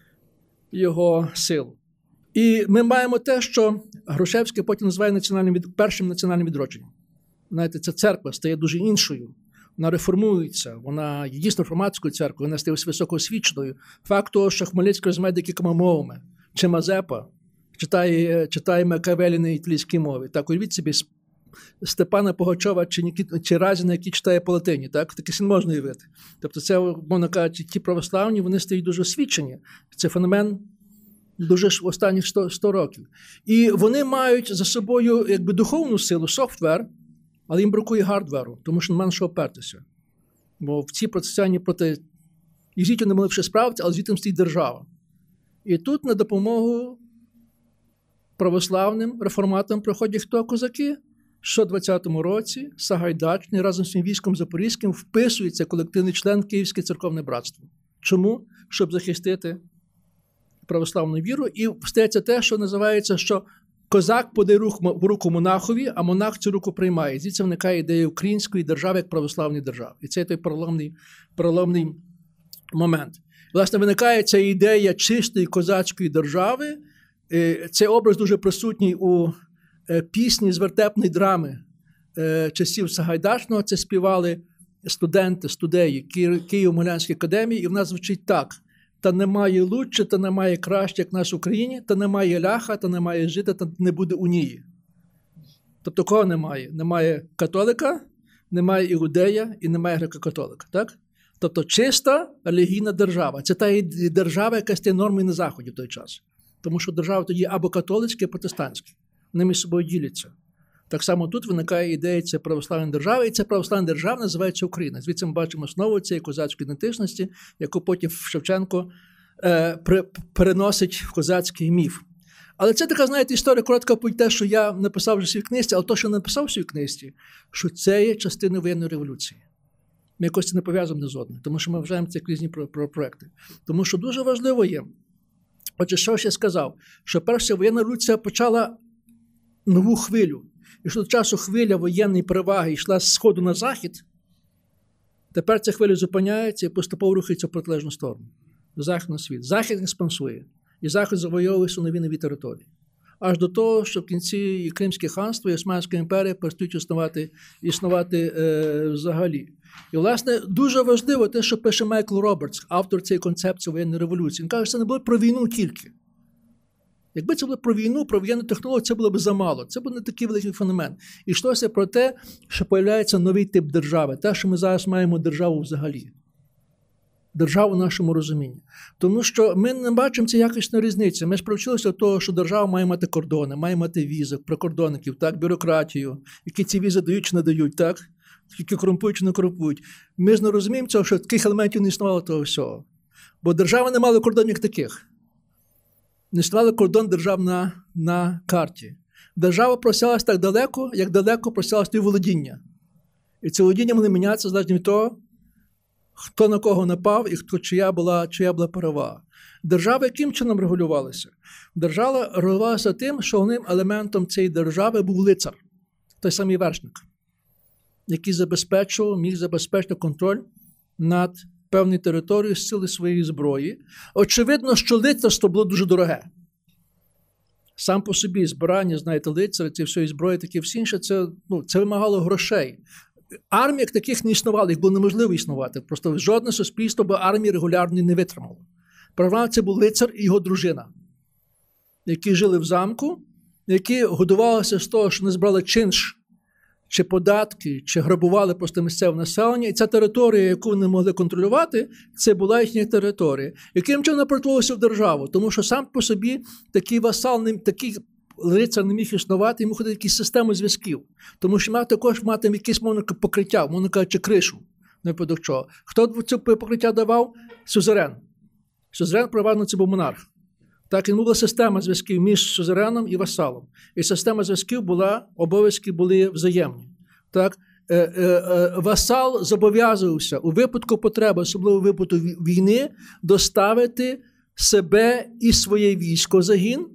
його силу. І ми маємо те, що Грушевський потім називає національним від... першим національним відродженням. Знаєте, ця церква стає дуже іншою. Вона реформується, вона є дійсно реформатською церквою, вона стає високоосвіченою. Факт того, що Хмельницький розмовляє декількома мовами, чи Мазепа читає, читає Макіавеллі на італійській мові. Так, уявіть собі, Степана Пугачова чи, Нікіт, чи Разіна, який читає по латині. Так? Таке не можна уявити. Тобто це, мовно кажучи, ті православні, вони стають дуже освічені. Це феномен дуже ж останніх сто років. І вони мають за собою якби духовну силу, софтвер, але їм бракує гардверу, тому що немає на що опертися. Бо в ці протистояння проти єзуїтів не могли ще справитися, але звідти стоїть держава. І тут на допомогу православним реформаторам приходять хто? Козаки. В сто двадцятому році Сагайдачний разом з своїм військом Запорізьким вписується колективний член Київське церковне братство. Чому? Щоб захистити православну віру. І стається те, що називається, що козак подає руку монахові, а монах цю руку приймає. Звідси виникає ідея української держави як православної держави. І це той переломний, переломний момент. Власне, виникає ця ідея чистої козацької держави. Цей образ дуже присутній у пісні з вертепної драми часів Сагайдачного. Це співали студенти, студеї Києво-Могилянської академії. І в нас звучить так. Та немає лучше, та немає краще, як в нас в Україні, та немає ляха, та немає жида, та не буде унії. Тобто кого немає? Немає католика, немає іудея і немає греко-католика. Так? Тобто чиста релігійна держава. Це та держава, яка стає нормою на Заході в той час. Тому що держава тоді або католицька, або протестантська. Вони між собою діляться. Так само тут виникає ідея цієї православної держави, і ця православна держава називається Україна. Звідси ми бачимо основу цієї козацької ідентичності, яку потім Шевченко е, при, переносить в козацький міф. Але це така, знаєте, історія коротка про те, що я написав вже в своїй книжці, але то, що не написав в своїй книжці, що це є частиною воєнної революції. Ми якось це не пов'язуємо з одним, тому що ми вважаємо це як різні про, про проекти. Тому що дуже важливо є, отже, що ж я сказав, що перша воєнна революція почала нову хвилю. І що до часу хвиля воєнної переваги йшла з сходу на захід, тепер ця хвиля зупиняється і поступово рухається в протилежну сторону. В західний світ. Захід експансує. І захід завойовує нові нові території. Аж до того, що в кінці і Кримське ханство, і Османська імперія перестають існувати, існувати е, взагалі. І, власне, дуже важливо те, що пише Майкл Робертс, автор цієї концепції воєнної революції. Він каже, що це не було про війну тільки. Якби це було про війну, про воєнну технологію, це було б замало. Це був не такий великий феномен. І йшлося про те, що з'являється новий тип держави. Те, що ми зараз маємо державу взагалі. Державу в нашому розумінні. Тому що ми не бачимо цієї якісної різниці. Ми ж привчилися до того, що держава має мати кордони, має мати візи, прикордонників, так, бюрократію, які ці візи дають чи не дають, так, які корумпують чи не корумпують. Ми ж не розуміємо цього, що таких елементів не існувало того всього. Бо держава не мала кордонів як таких. Не існували кордон держав на, на карті. Держава просялася так далеко, як далеко просялася її володіння. І це володіння могли мінятися залежно від того, хто на кого напав і хто, чия була, чия була перевага. Держава яким чином регулювалася? Держава регулювалася тим, що головним елементом цієї держави був лицар, той самий вершник, який забезпечував, міг забезпечити контроль над певною територією з сили своєї зброї. Очевидно, що лицарство було дуже дороге. Сам по собі збирання, знаєте, лицаря, цієї всієї зброї, таке всі інше, це, ну, це вимагало грошей. Армії як таких не існувало, їх було неможливо існувати. Просто жодне суспільство би армії регулярної не витримало. Правда, це був лицар і його дружина, які жили в замку, які годувалися з того, що не збирали чинш, чи податки, чи грабували просто місцеве населення. І ця територія, яку вони могли контролювати, це була їхня територія. Яким чином перетворилося в державу? Тому що сам по собі такий васал, такий лицар не міг існувати, йому ходити якісь системи зв'язків. Тому що мав також мати якесь, мовно, покриття, мовно кажучи, кришу. Не випадок чого. Хто це покриття давав? Сюзерен. Сюзерен, переважно, це був монарх. Так, і була система зв'язків між сюзереном і васалом. І система зв'язків була, обов'язки були взаємні. Так, е, е, е, васал зобов'язувався у випадку потреби, особливо у випадку війни, доставити себе і своє військо загін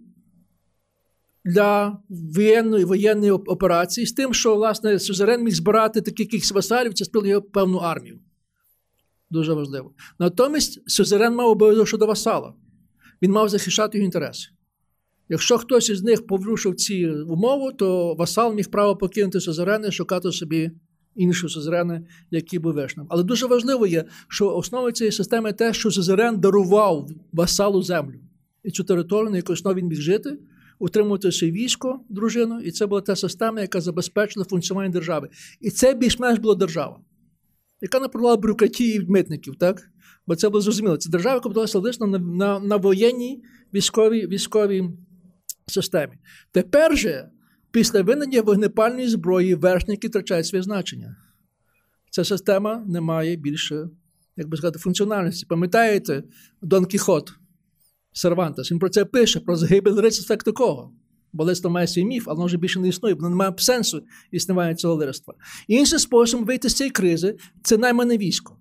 для воєнної, воєнної операції, з тим, що, власне, сюзерен міг збирати таких якихось васалів, це спили його певну армію. Дуже важливо. Натомість сюзерен мав обов'язок щодо васала. Він мав захищати його інтереси. Якщо хтось із них порушив ці умови, то васал міг право покинути сюзерена і шукати собі інші сюзерени, які були вишним. Але дуже важливо є, що основою цієї системи те, що сюзерен дарував васалу землю. І цю територію, на якій основі він міг жити, утримувати своє військо, дружину, і це була та система, яка забезпечила функціонування держави. І це більш-менш була держава, яка направляла бюрократії і митників, так? Бо це було зрозуміло. Це держава, яка будувалася лише на, на, на воєнній військовій, військовій системі. Тепер же, після винайдення вогнепальної зброї, вершники втрачають своє значення. Ця система не має більше, як би сказати, функціональності. Пам'ятаєте Дон Кіхот, Сервантес, він про це пише, про загибель лицарства як такого. Бо лицарство має свій міф, але воно вже більше не існує, бо немає сенсу існування цього лицарства. Інший спосіб вийти з цієї кризи – це наймане військо.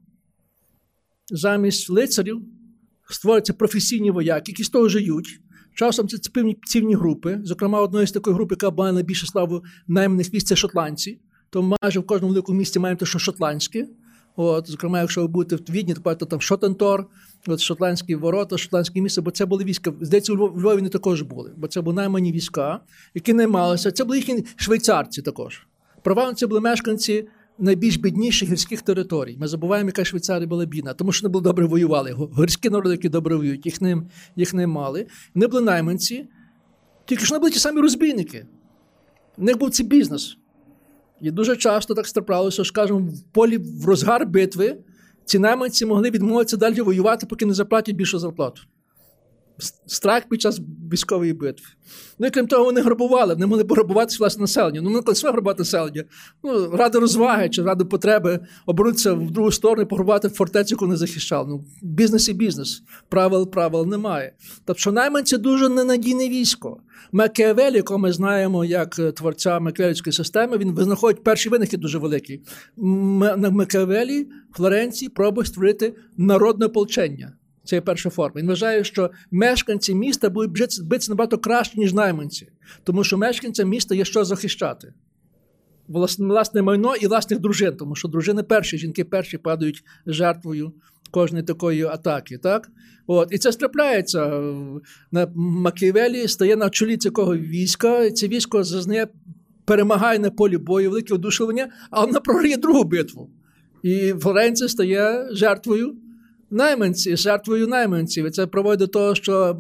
Замість лицарів створюються професійні вояки, які з того живуть. Часом це певні цивільні групи. Зокрема, одною з таких груп, яка має найбільше славу найманих військ – це шотландці. Тому майже в кожному великому місті маємо те, що шотландське. От, зокрема, якщо ви будете в Відні, то бачите там Шотентор, от шотландські ворота, шотландське місце, бо це були війська. Здається, у Львові вони також були, бо це були наймані війська, які наймалися. Це були їхні швейцарці також. Правильно, це були мешканці найбільш бідніших гірських територій. Ми забуваємо, яка Швейцарія була бідна, тому що вони були добре воювали. Гірські народи, які добре воюють, їх не, їх не мали. Вони були найманці, тільки що вони були ті самі розбійники. У них був цей бізнес. І дуже часто так траплялося, що, скажімо, в полі в розгар битви ці найманці могли відмовитися далі воювати, поки не заплатять більшу зарплату. Страх під час військової битви. Ну і крім того, вони грабували, вони могли пограбувати власне населення. Ну, коли своє грабувати населення, ну, ради розваги чи ради потреби обернутися в другу сторону і пограбувати фортецю, яку не захищали. Ну, бізнес і бізнес. Правил, правил немає. Тобто, найманці дуже ненадійне військо. Макіавеллі, якого ми знаємо як творця макіавеллівської системи, він знаходить перший винахід дуже великий. На Макіавеллі, Флоренції, пробує створити народне ополчення. Це є перша форма. Він вважає, що мешканці міста будуть битися набагато краще, ніж найманці. Тому що мешканцям міста є що захищати. Власне, власне майно і власних дружин. Тому що дружини перші, жінки перші падають жертвою кожної такої атаки. Так? От. І це трапляється. На Макіавеллі стає на чолі цього війська. І це військо зазнає, перемагає на полі бою, велике одушевлення, але вона програє другу битву. І Флоренція стає жертвою найманці, жертвою найманців. І це приводить до того, що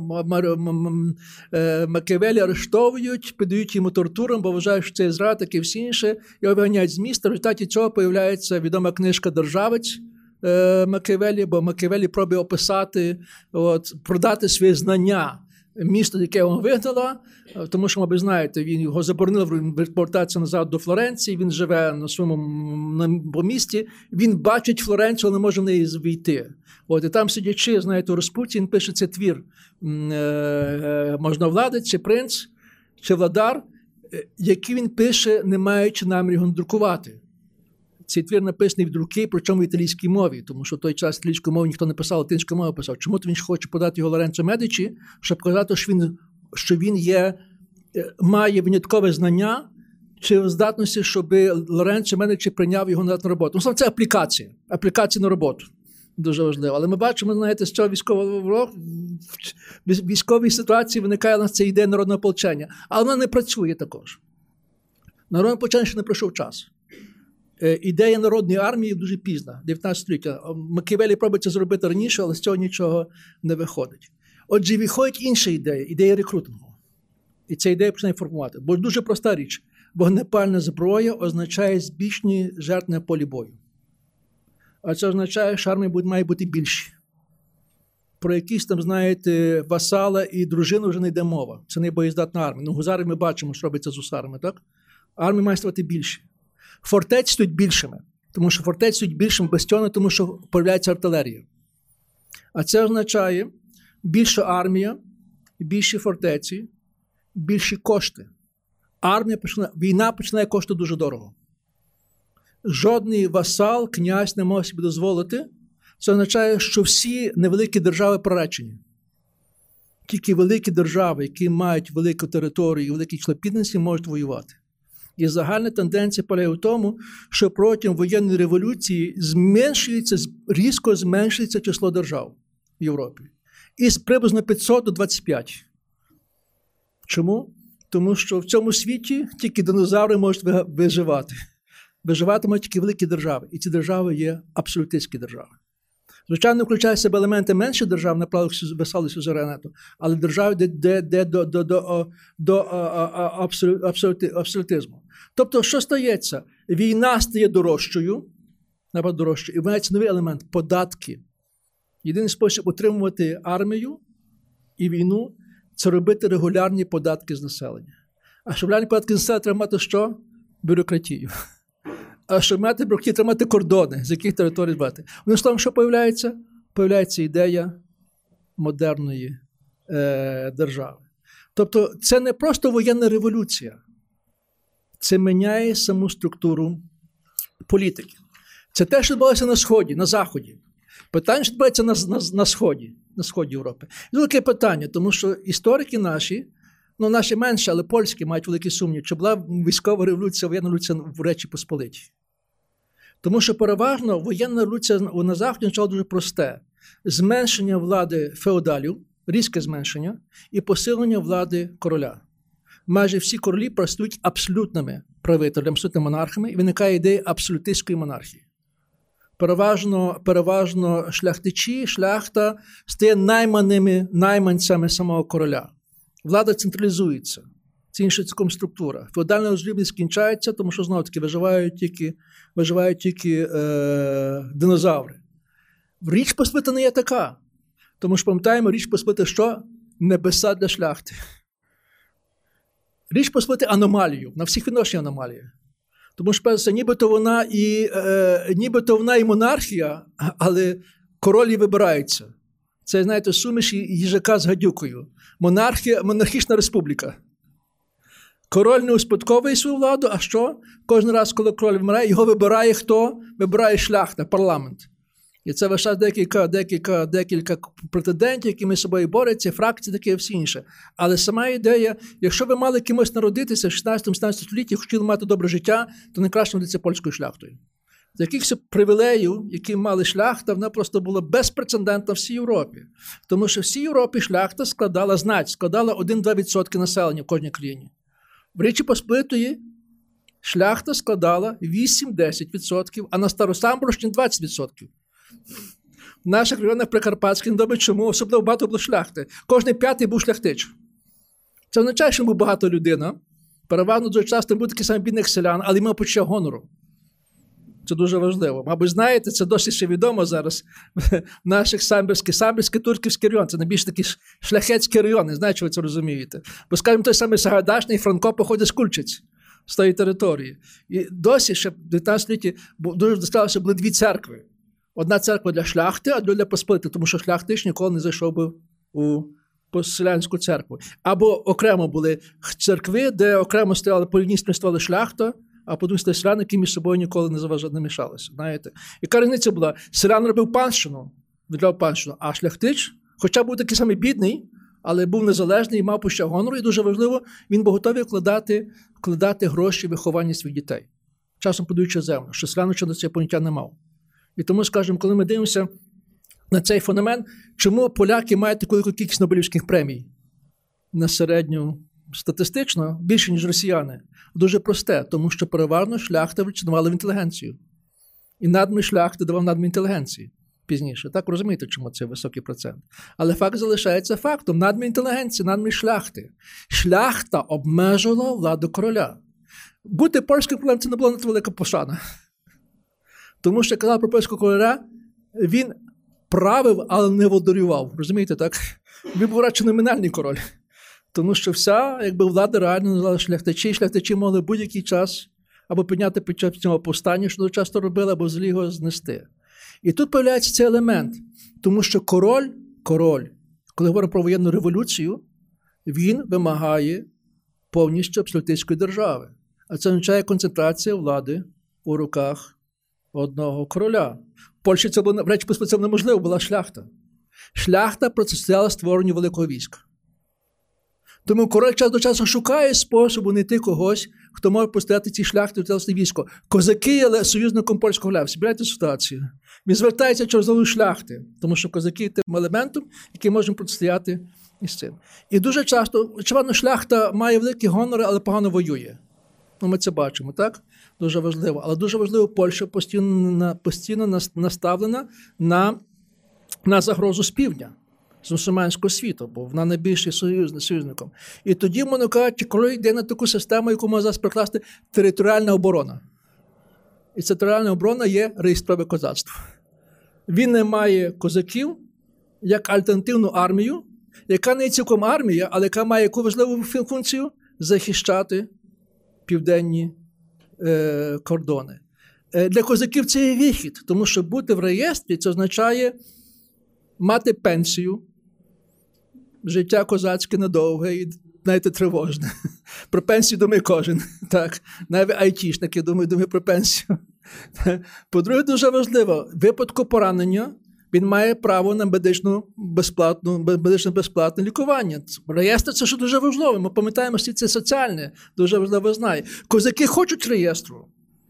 Макіавеллі арештовують, піддають йому тортурам, бо вважають, що це зрада, і всі інші, його виганяють з міста. В результаті цього появляється відома книжка «Державець» Макіавеллі, бо Макіавеллі пробує описати, от, продати свої знання місто, яке його вигнало, тому що, мабуть, знаєте, він його заборонили повертатися назад до Флоренції, він живе на своєму місті, він бачить Флоренцію, але не може в неї війти. От, і там, сидячи, знаєте, у розпуті, він пише цей твір «Можновладець» чи «Принц», чи «Владар», який він пише, не маючи наміру його надрукувати. Цей твір написаний в друки, причому в італійській мові, тому що в той час італійською мовою ніхто не писав, латинською мовою писав. Чому то він хоче подати його Лоренцо Медичі, щоб показати, що він, що він є, має виняткове знання чи здатності, щоб Лоренцо Медичі прийняв його на роботу. Ну, це аплікація, аплікація на роботу. Дуже важливо. Але ми бачимо, знаєте, з цього військового в військовій ситуації виникає у нас ця ідея народного ополчення. Але вона не працює також. Народне ополчення ще не пройшов час. Ідея народної армії дуже пізна, дев'ятнадцяте століття. Макіавеллі пробує це зробити раніше, але з цього нічого не виходить. Отже, виходить інша ідея, ідея рекрутингу. І ця ідея починає формувати. Бо дуже проста річ. Вогнепальна зброя означає збільшені жертви на полі бою. А це означає, що армії має бути більші. Про якісь там, знаєте, васала і дружину вже не йде мова. Це не боєздатна армія. Ну, гусари ми бачимо, що робиться з гусарами, так? Армії має ставати більші. Фортеці стають більшими, тому що фортеці стають більшими без цього, тому що появляється артилерія. А це означає більша армія, більші фортеці, більші кошти. Армія починає, війна починає коштувати дуже дорого. Жодний васал, князь не може собі дозволити. Це означає, що всі невеликі держави проречені. Тільки великі держави, які мають велику територію і великі член підданці, можуть воювати. І загальна тенденція полягає в тому, що протягом воєнної революції зменшується, різко зменшується число держав в Європі. Із приблизно п'ятсот до двадцяти п'яти. Чому? Тому що в цьому світі тільки динозаври можуть виживати. Виживати можуть тільки великі держави. І ці держави є абсолютистські держави. Звичайно, включає в себе елементи менших держав, направили весали сюзеренату, але держави, де, де, де до, до, до, до абсолютизму. Тобто, що стається? Війна стає дорожчою, набагато дорожчою, і виникає новий елемент – податки. Єдиний спосіб утримувати армію і війну – це робити регулярні податки з населення. А щоб регулярні податки з населення треба мати що? Бюрократію. А щоб мати бюрократію, треба мати кордони, з яких територій брати. Одним словом, що появляється? Появляється ідея модерної е, держави. Тобто це не просто воєнна революція. Це міняє саму структуру політики. Це те, що відбувається на Сході, на Заході. Питання, що відбувається на, на, на Сході, на Сході Європи. І велике питання, тому що історики наші, ну наші менше, але польські мають великі сумніви, чи була військова революція, воєнна революція в Речі Посполитій. Тому що переважно воєнна революція на Заході означала дуже просте. Зменшення влади феодалів, різке зменшення, і посилення влади короля. Майже всі королі працюють абсолютними правителями, абсолютними монархами, і виникає ідея абсолютистської монархії. Переважно, переважно шляхтичі, шляхта стає найманими, найманцями самого короля. Влада централізується. Це інша цілком структура. Феодальна роздрібність скінчається, тому що, знову-таки, виживають тільки, виживають тільки е, динозаври. Річ Посполита не є така. Тому що, пам'ятаємо, Річ Посполита що? Небеса для шляхти. Річ Посполита аномалію. На всіх відношеннях аномалія. Тому що, перше, нібито вона і, е, нібито вона і монархія, але королі вибираються. Це, знаєте, суміш їжака з гадюкою. Монархія, монархічна республіка. Король не успадковує свою владу, а що? Кожен раз, коли король вмирає, його вибирає хто? Вибирає шляхта, парламент. І це весь час декілька, декілька, декілька претендентів, які між собою борються, фракції, таке і всі інше. Але сама ідея, якщо ви мали кимось народитися в шістнадцятому-сімнадцятому столітті, хотіли мати добре життя, то найкраще народитися польською шляхтою. З якихось привілеїв, які мали шляхта, вона просто була безпрецедентна в всій Європі. Тому що в всій Європі шляхта складала, знать, складала один-два відсотки населення в кожній країні. В Речі Посполитої шляхта складала вісім-десять відсотків, а на Старосамборщині двадцять відсотків. В наших районах Прикарпатських, не чому, особливо багато було шляхти. Кожний п'ятий був шляхтич. Це означає, що був багато людина. Переважно дуже часто був такий самий бідний селян, але мав почуття гонору. Це дуже важливо. Мабуть, знаєте, це досить ще відомо зараз в наших самбірських, самбірський, турківський район. Це найбільш такі шляхетські райони, знаєте, що ви це розумієте. Бо, скажімо, той самий Сагайдачний Франко походить з Кульчиць, з тої території. І досі ще в дев'ятнадцятому столітті дуже досталося, були дві церкви. Одна церква для шляхти, а друга для Посполитої, тому що шляхтич ніколи не зайшов би у селянську церкву. Або окремо були церкви, де окремо стояли, по одній стороні стояли шляхта, а по другій стороні селяни, які між собою ніколи не заважали, не мішалися. Знаєте? Яка різниця була? Селян робив панщину, віддав панщину, а шляхтич, хоча був такий самий бідний, але був незалежний і мав почуття гонору, і дуже важливо, він був готовий вкладати, вкладати гроші в виховання своїх дітей. Часом подаючи землю, що селян до цього поняття не мав. І тому, скажімо, коли ми дивимося на цей феномен, чому поляки мають таку велику кількість Нобелівських премій на середню статистично більше, ніж росіяни? Дуже просте, тому що переважно шляхта вчинувала в інтелігенцію. І надмір шляхти давав надмір інтелігенції пізніше. Так розумієте, чому це високий процент. Але факт залишається фактом. Надмір інтелігенції, надмір шляхти. Шляхта обмежувала владу короля. Бути польським королем – це не була надто велика пошана. Тому що, казав про польського короля, він правив, але не володарював. Розумієте, так? Він був радше номінальний король. Тому що вся, якби, влада реально називала шляхтичі, шляхтичі могли будь-який час або підняти під час цього повстання, що дуже часто робили, або взагалі його знести. І тут появляється цей елемент, тому що король, король, коли говоримо про воєнну революцію, він вимагає повністю абсолютистської держави. А це означає концентрація влади у руках одного короля. В Польщі це було, в Речі Посполитій, це неможливо, була шляхта. Шляхта протистояла створенню великого війська. Тому король час до часу шукає способу знайти когось, хто може постояти цій шляхті і військо. Козаки є союзником польського короля. Збирайте ситуацію. Він звертається через залу шляхти, тому що козаки є тим елементом, який може протистояти із цим. І дуже часто, очевидно, шляхта має великі гонори, але погано воює. Ну, ми це бачимо, так? Дуже важливо. Але дуже важливо, Польща постійно, постійно наставлена на на загрозу з півдня, з мусульманського світу, бо вона найбільший союз, союзником. І тоді, можна кажучи, коли йде на таку систему, яку можна зараз прикласти, територіальна оборона. І ця територіальна оборона є реєстрове козацтво. Він не має козаків як альтернативну армію, яка не є цілком армія, але яка має яку важливу функцію – захищати південні е, кордони. Е, для козаків це є вихід, тому що бути в реєстрі – це означає мати пенсію, життя козацьке недовге і, знаєте, тривожне. Про пенсію думає кожен. Так. Навіть айтішники думають, думають про пенсію. По-друге, дуже важливо, в випадку поранення він має право на медичну безплатну, медичне безплатне лікування. Реєстр – це що дуже важливо. Ми пам'ятаємо, що це соціальне, дуже важливо знає. Козаки хочуть реєстру.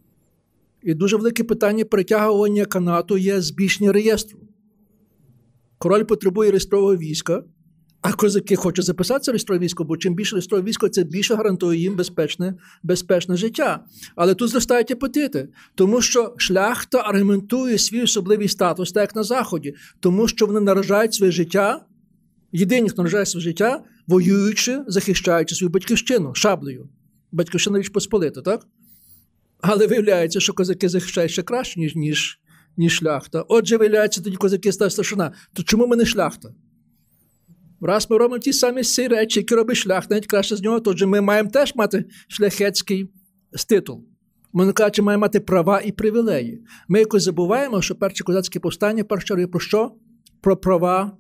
І дуже велике питання перетягування канату є збільшення реєстру. Король потребує реєстрового війська, а козаки хочуть записатися в реєстрове військо, бо чим більше реєстрове військо, це більше гарантує їм безпечне, безпечне життя. Але тут зростають апетити, тому що шляхта аргументує свій особливий статус, так як на Заході, тому що вони наражають своє життя, єдині, хто наражає своє життя, воюючи, захищаючи свою батьківщину, шаблею. Батьківщина річ Посполита, так? Але виявляється, що козаки захищають ще краще, ніж, ніж, ніж шляхта. Отже, виявляється, тоді козаки стають старшина. То чому ми не шляхта? Раз ми робимо ті самі ці речі, які робить шляхта, навіть краще з нього, тож ми маємо теж мати шляхетський титул. Ми, кажучи, маємо мати права і привілеї. Ми якось забуваємо, що перші козацькі повстання, перше чергу, про що? Про права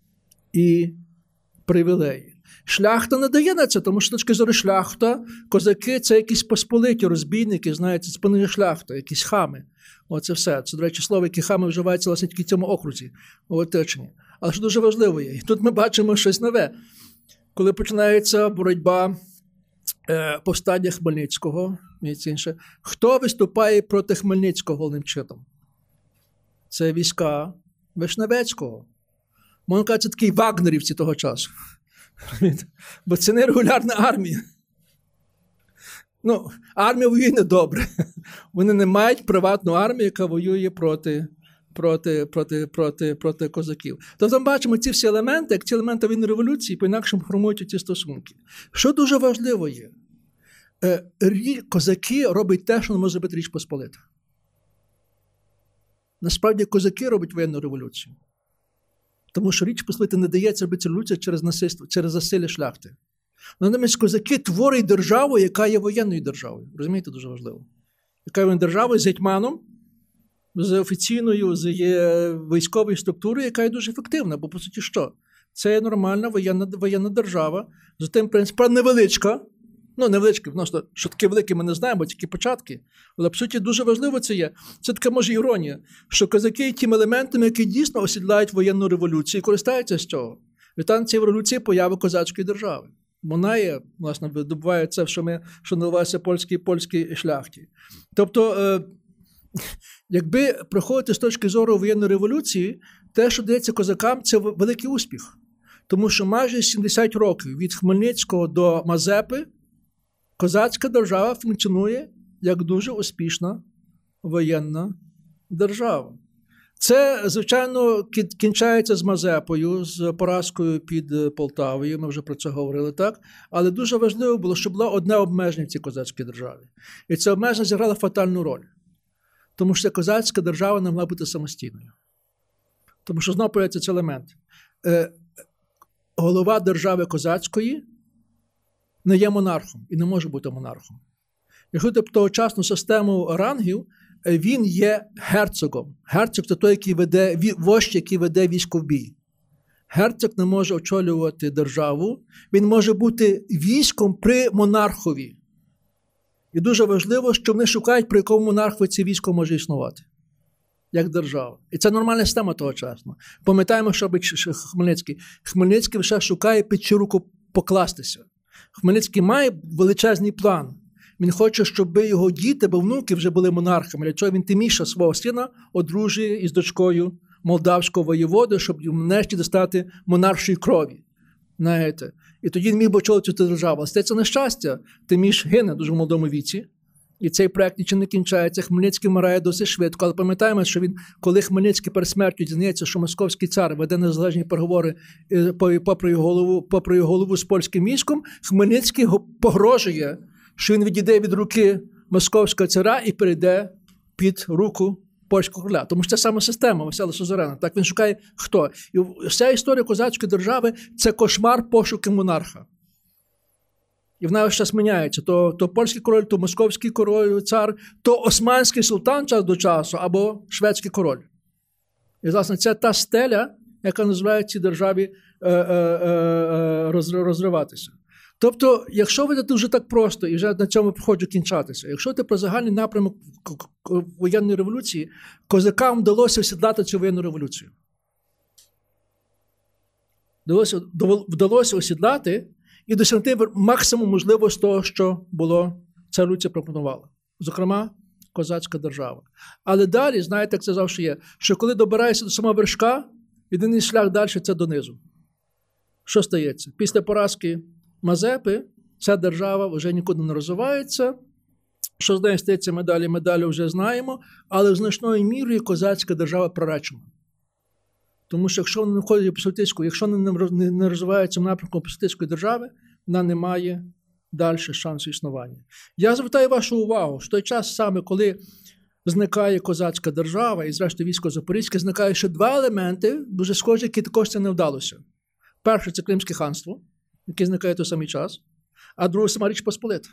і привілеї. Шляхта не дає на це, тому що з точки зору шляхта, козаки – це якісь посполиті розбійники, знаєте, це пониження шляхта, якісь хами. Оце все. Це, до речі, слово, які хами вживаються, власне, тільки в цьому окрузі, в Отеччині. Але що дуже важливо є. І тут ми бачимо щось нове. Коли починається боротьба е, повстання Хмельницького, і це інше, хто виступає проти Хмельницького головним чином? Це війська Вишневецького. Можна казати, це такі вагнерівці того часу. Бо це не регулярна армія. Ну, армія воює недобре. Вони не мають приватну армію, яка воює проти, проти, проти, проти, проти козаків. Тобто ми бачимо ці всі елементи, як ці елементи війни революції, по-інакшому формують ці стосунки. Що дуже важливо є? Козаки роблять те, що не може зробити Річ Посполита. Насправді козаки роблять воєнну революцію. Тому що Річ Посполита не дається робити революцію через насильство, через засилля шляхти. Натомість козаки творять державу, яка є воєнною державою. Розумієте, дуже важливо. Яка є державою з гетьманом, з офіційною, з є військовою структурою, яка є дуже ефективна. Бо, по суті, що? Це є нормальна воєнна, воєнна держава. За тим принципом, невеличка. Ну, невеличка, ну, що таке велике ми не знаємо, тільки початки. Але, по суті, дуже важливо це є. Це така, може, іронія, що козаки є тим елементами, які дійсно осідлають воєнну революцію і користаються з цього. Від цієї революції появи козацької держави. Вона є, власне, видобуває це, що ми, що називається польській, польській шляхті. Тобто, е, якби приходити з точки зору воєнної революції, те, що дається козакам, це великий успіх. Тому що майже сімдесят років від Хмельницького до Мазепи козацька держава функціонує як дуже успішна воєнна держава. Це, звичайно, кінчається з Мазепою, з поразкою під Полтавою, ми вже про це говорили, так? Але дуже важливо було, щоб було одне обмеження в цій козацькій державі. І це обмеження зіграло фатальну роль. Тому що козацька держава не могла бути самостійною. Тому що, знову появляється цей елемент. Е, голова держави козацької не є монархом і не може бути монархом. Якщо ти тогочасну систему рангів, він є герцогом. Герцог – це той, який веде, вождь, який веде військо в бій. Герцог не може очолювати державу, він може бути військом при монархові. І дуже важливо, що вони шукають, при якому монархові це військо може існувати. Як держава. І це нормальна система тогочасна. Пам'ятаємо, що робить Хмельницький. Хмельницький ще шукає під чию руку покластися. Хмельницький має величезний план. Він хоче, щоб його діти або внуки вже були монархами. Для чого він Тиміша, свого сина, одружує із дочкою молдавського воєводи, щоб нарешті достати монаршої крові. Знаєте? І тоді він міг би очолити цю державу. Але це нещастя. Тиміш гине дуже в молодому віці. І цей проект нічим не кінчається. Хмельницький вмирає досить швидко. Але пам'ятаємо, що він, коли Хмельницький перед смертю дізнається, що московський цар веде незалежні переговори попри його голову, попри його голову з польським військом, Хмельницький погрожує, що він відійде від руки московського царя і перейде під руку польського короля. Тому що це саме система Василя Сузерена. Так він шукає хто. І вся історія козацької держави – це кошмар пошуки монарха. І вона весь час міняється. То, то польський король, то московський король, цар, то османський султан час до часу, або шведський король. І, власне, це та стеля, яка дозволяє цій державі е, е, е, розриватися. Тобто, якщо ви дуже так просто, і вже на цьому хочу кінчатися, якщо ти про загальний напрямок воєнної революції, козакам вдалося осідлати цю воєнну революцію. Вдалося, вдалося осідлати і досягти максимум можливого з того, що було ця революція пропонувала. Зокрема, козацька держава. Але далі, знаєте, як це завжди є, що коли добираєшся до самого вершка, єдиний шлях далі – це донизу. Що стається? Після поразки Мазепи ця держава вже нікуди не розвивається. Що з нею стається ми далі, ми далі вже знаємо, але значною мірою козацька держава проречена. Тому що якщо вона не входить в абсолютистську, якщо вона не розвивається в напрямку абсолютистської держави, вона не має далі шансу існування. Я звертаю вашу увагу, що в той час саме, коли зникає козацька держава, і зрештою військо Запорізьке, зникає ще два елементи, дуже схожі, які також це не вдалося. Перше – це Кримське ханство, яке зникає в той самий час, а друге – сама Річ Посполита.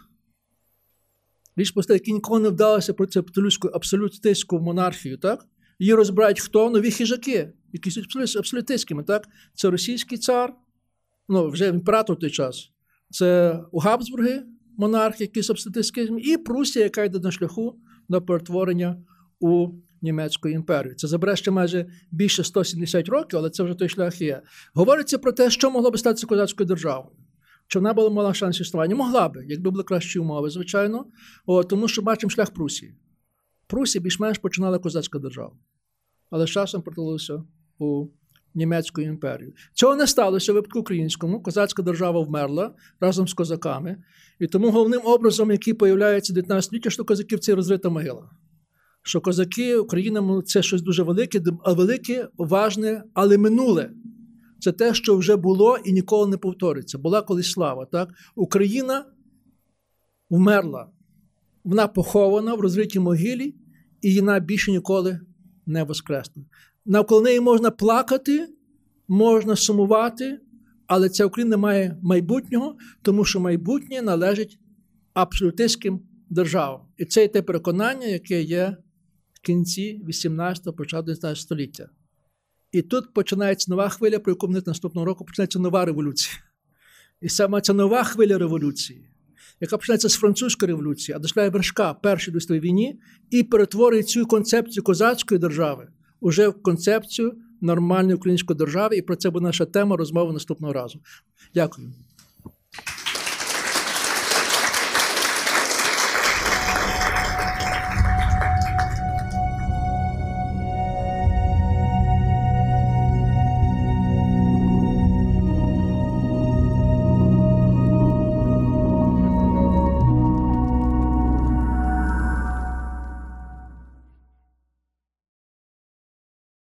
Річ Посполита, яка ніколи не вдалося проти абсолютистську монархію, так? Її розбирають хто? Нові хижаки, які стають абсолютистськими, так? Це російський цар, ну, вже імператор в той час. Це у Габсбурги, монархи, які з абсолютистськими, і Прусія, яка йде на шляху до перетворення у Німецьку імперію. Це забере ще майже більше сто сімдесят років, але це вже той шлях є. Говориться про те, що могло би статися козацькою державою. Чи вона була мала шанс існування? Могла би, якби були кращі умови, звичайно. О, тому що бачимо шлях Прусії. Прусія більш-менш починала козацька держава. Але з часом перетворилася у Німецьку імперію. Цього не сталося в випадку українському. Козацька держава вмерла разом з козаками. І тому головним образом, який появляється в дев'ятнадцятому столітті, що козаків – це розрита могила. Що козаки, Україна – це щось дуже велике, велике, важне, але минуле. Це те, що вже було і ніколи не повториться. Була колись слава, так? Україна вмерла. Вона похована в розритій могилі, і вона більше ніколи не воскресне. Навколо неї можна плакати, можна сумувати, але ця Україна має майбутнього, тому що майбутнє належить абсолютистським державам. І це є те переконання, яке є в кінці вісімнадцятого, початку дев'ятнадцятого століття. І тут починається нова хвиля, про яку ми наступного року починається нова революція. І саме ця нова хвиля революції, яка починається з французької революції, а досягає вершка Першій світовій війні і перетворює цю концепцію козацької держави уже в концепцію нормальної української держави. І про це буде наша тема розмови наступного разу. Дякую.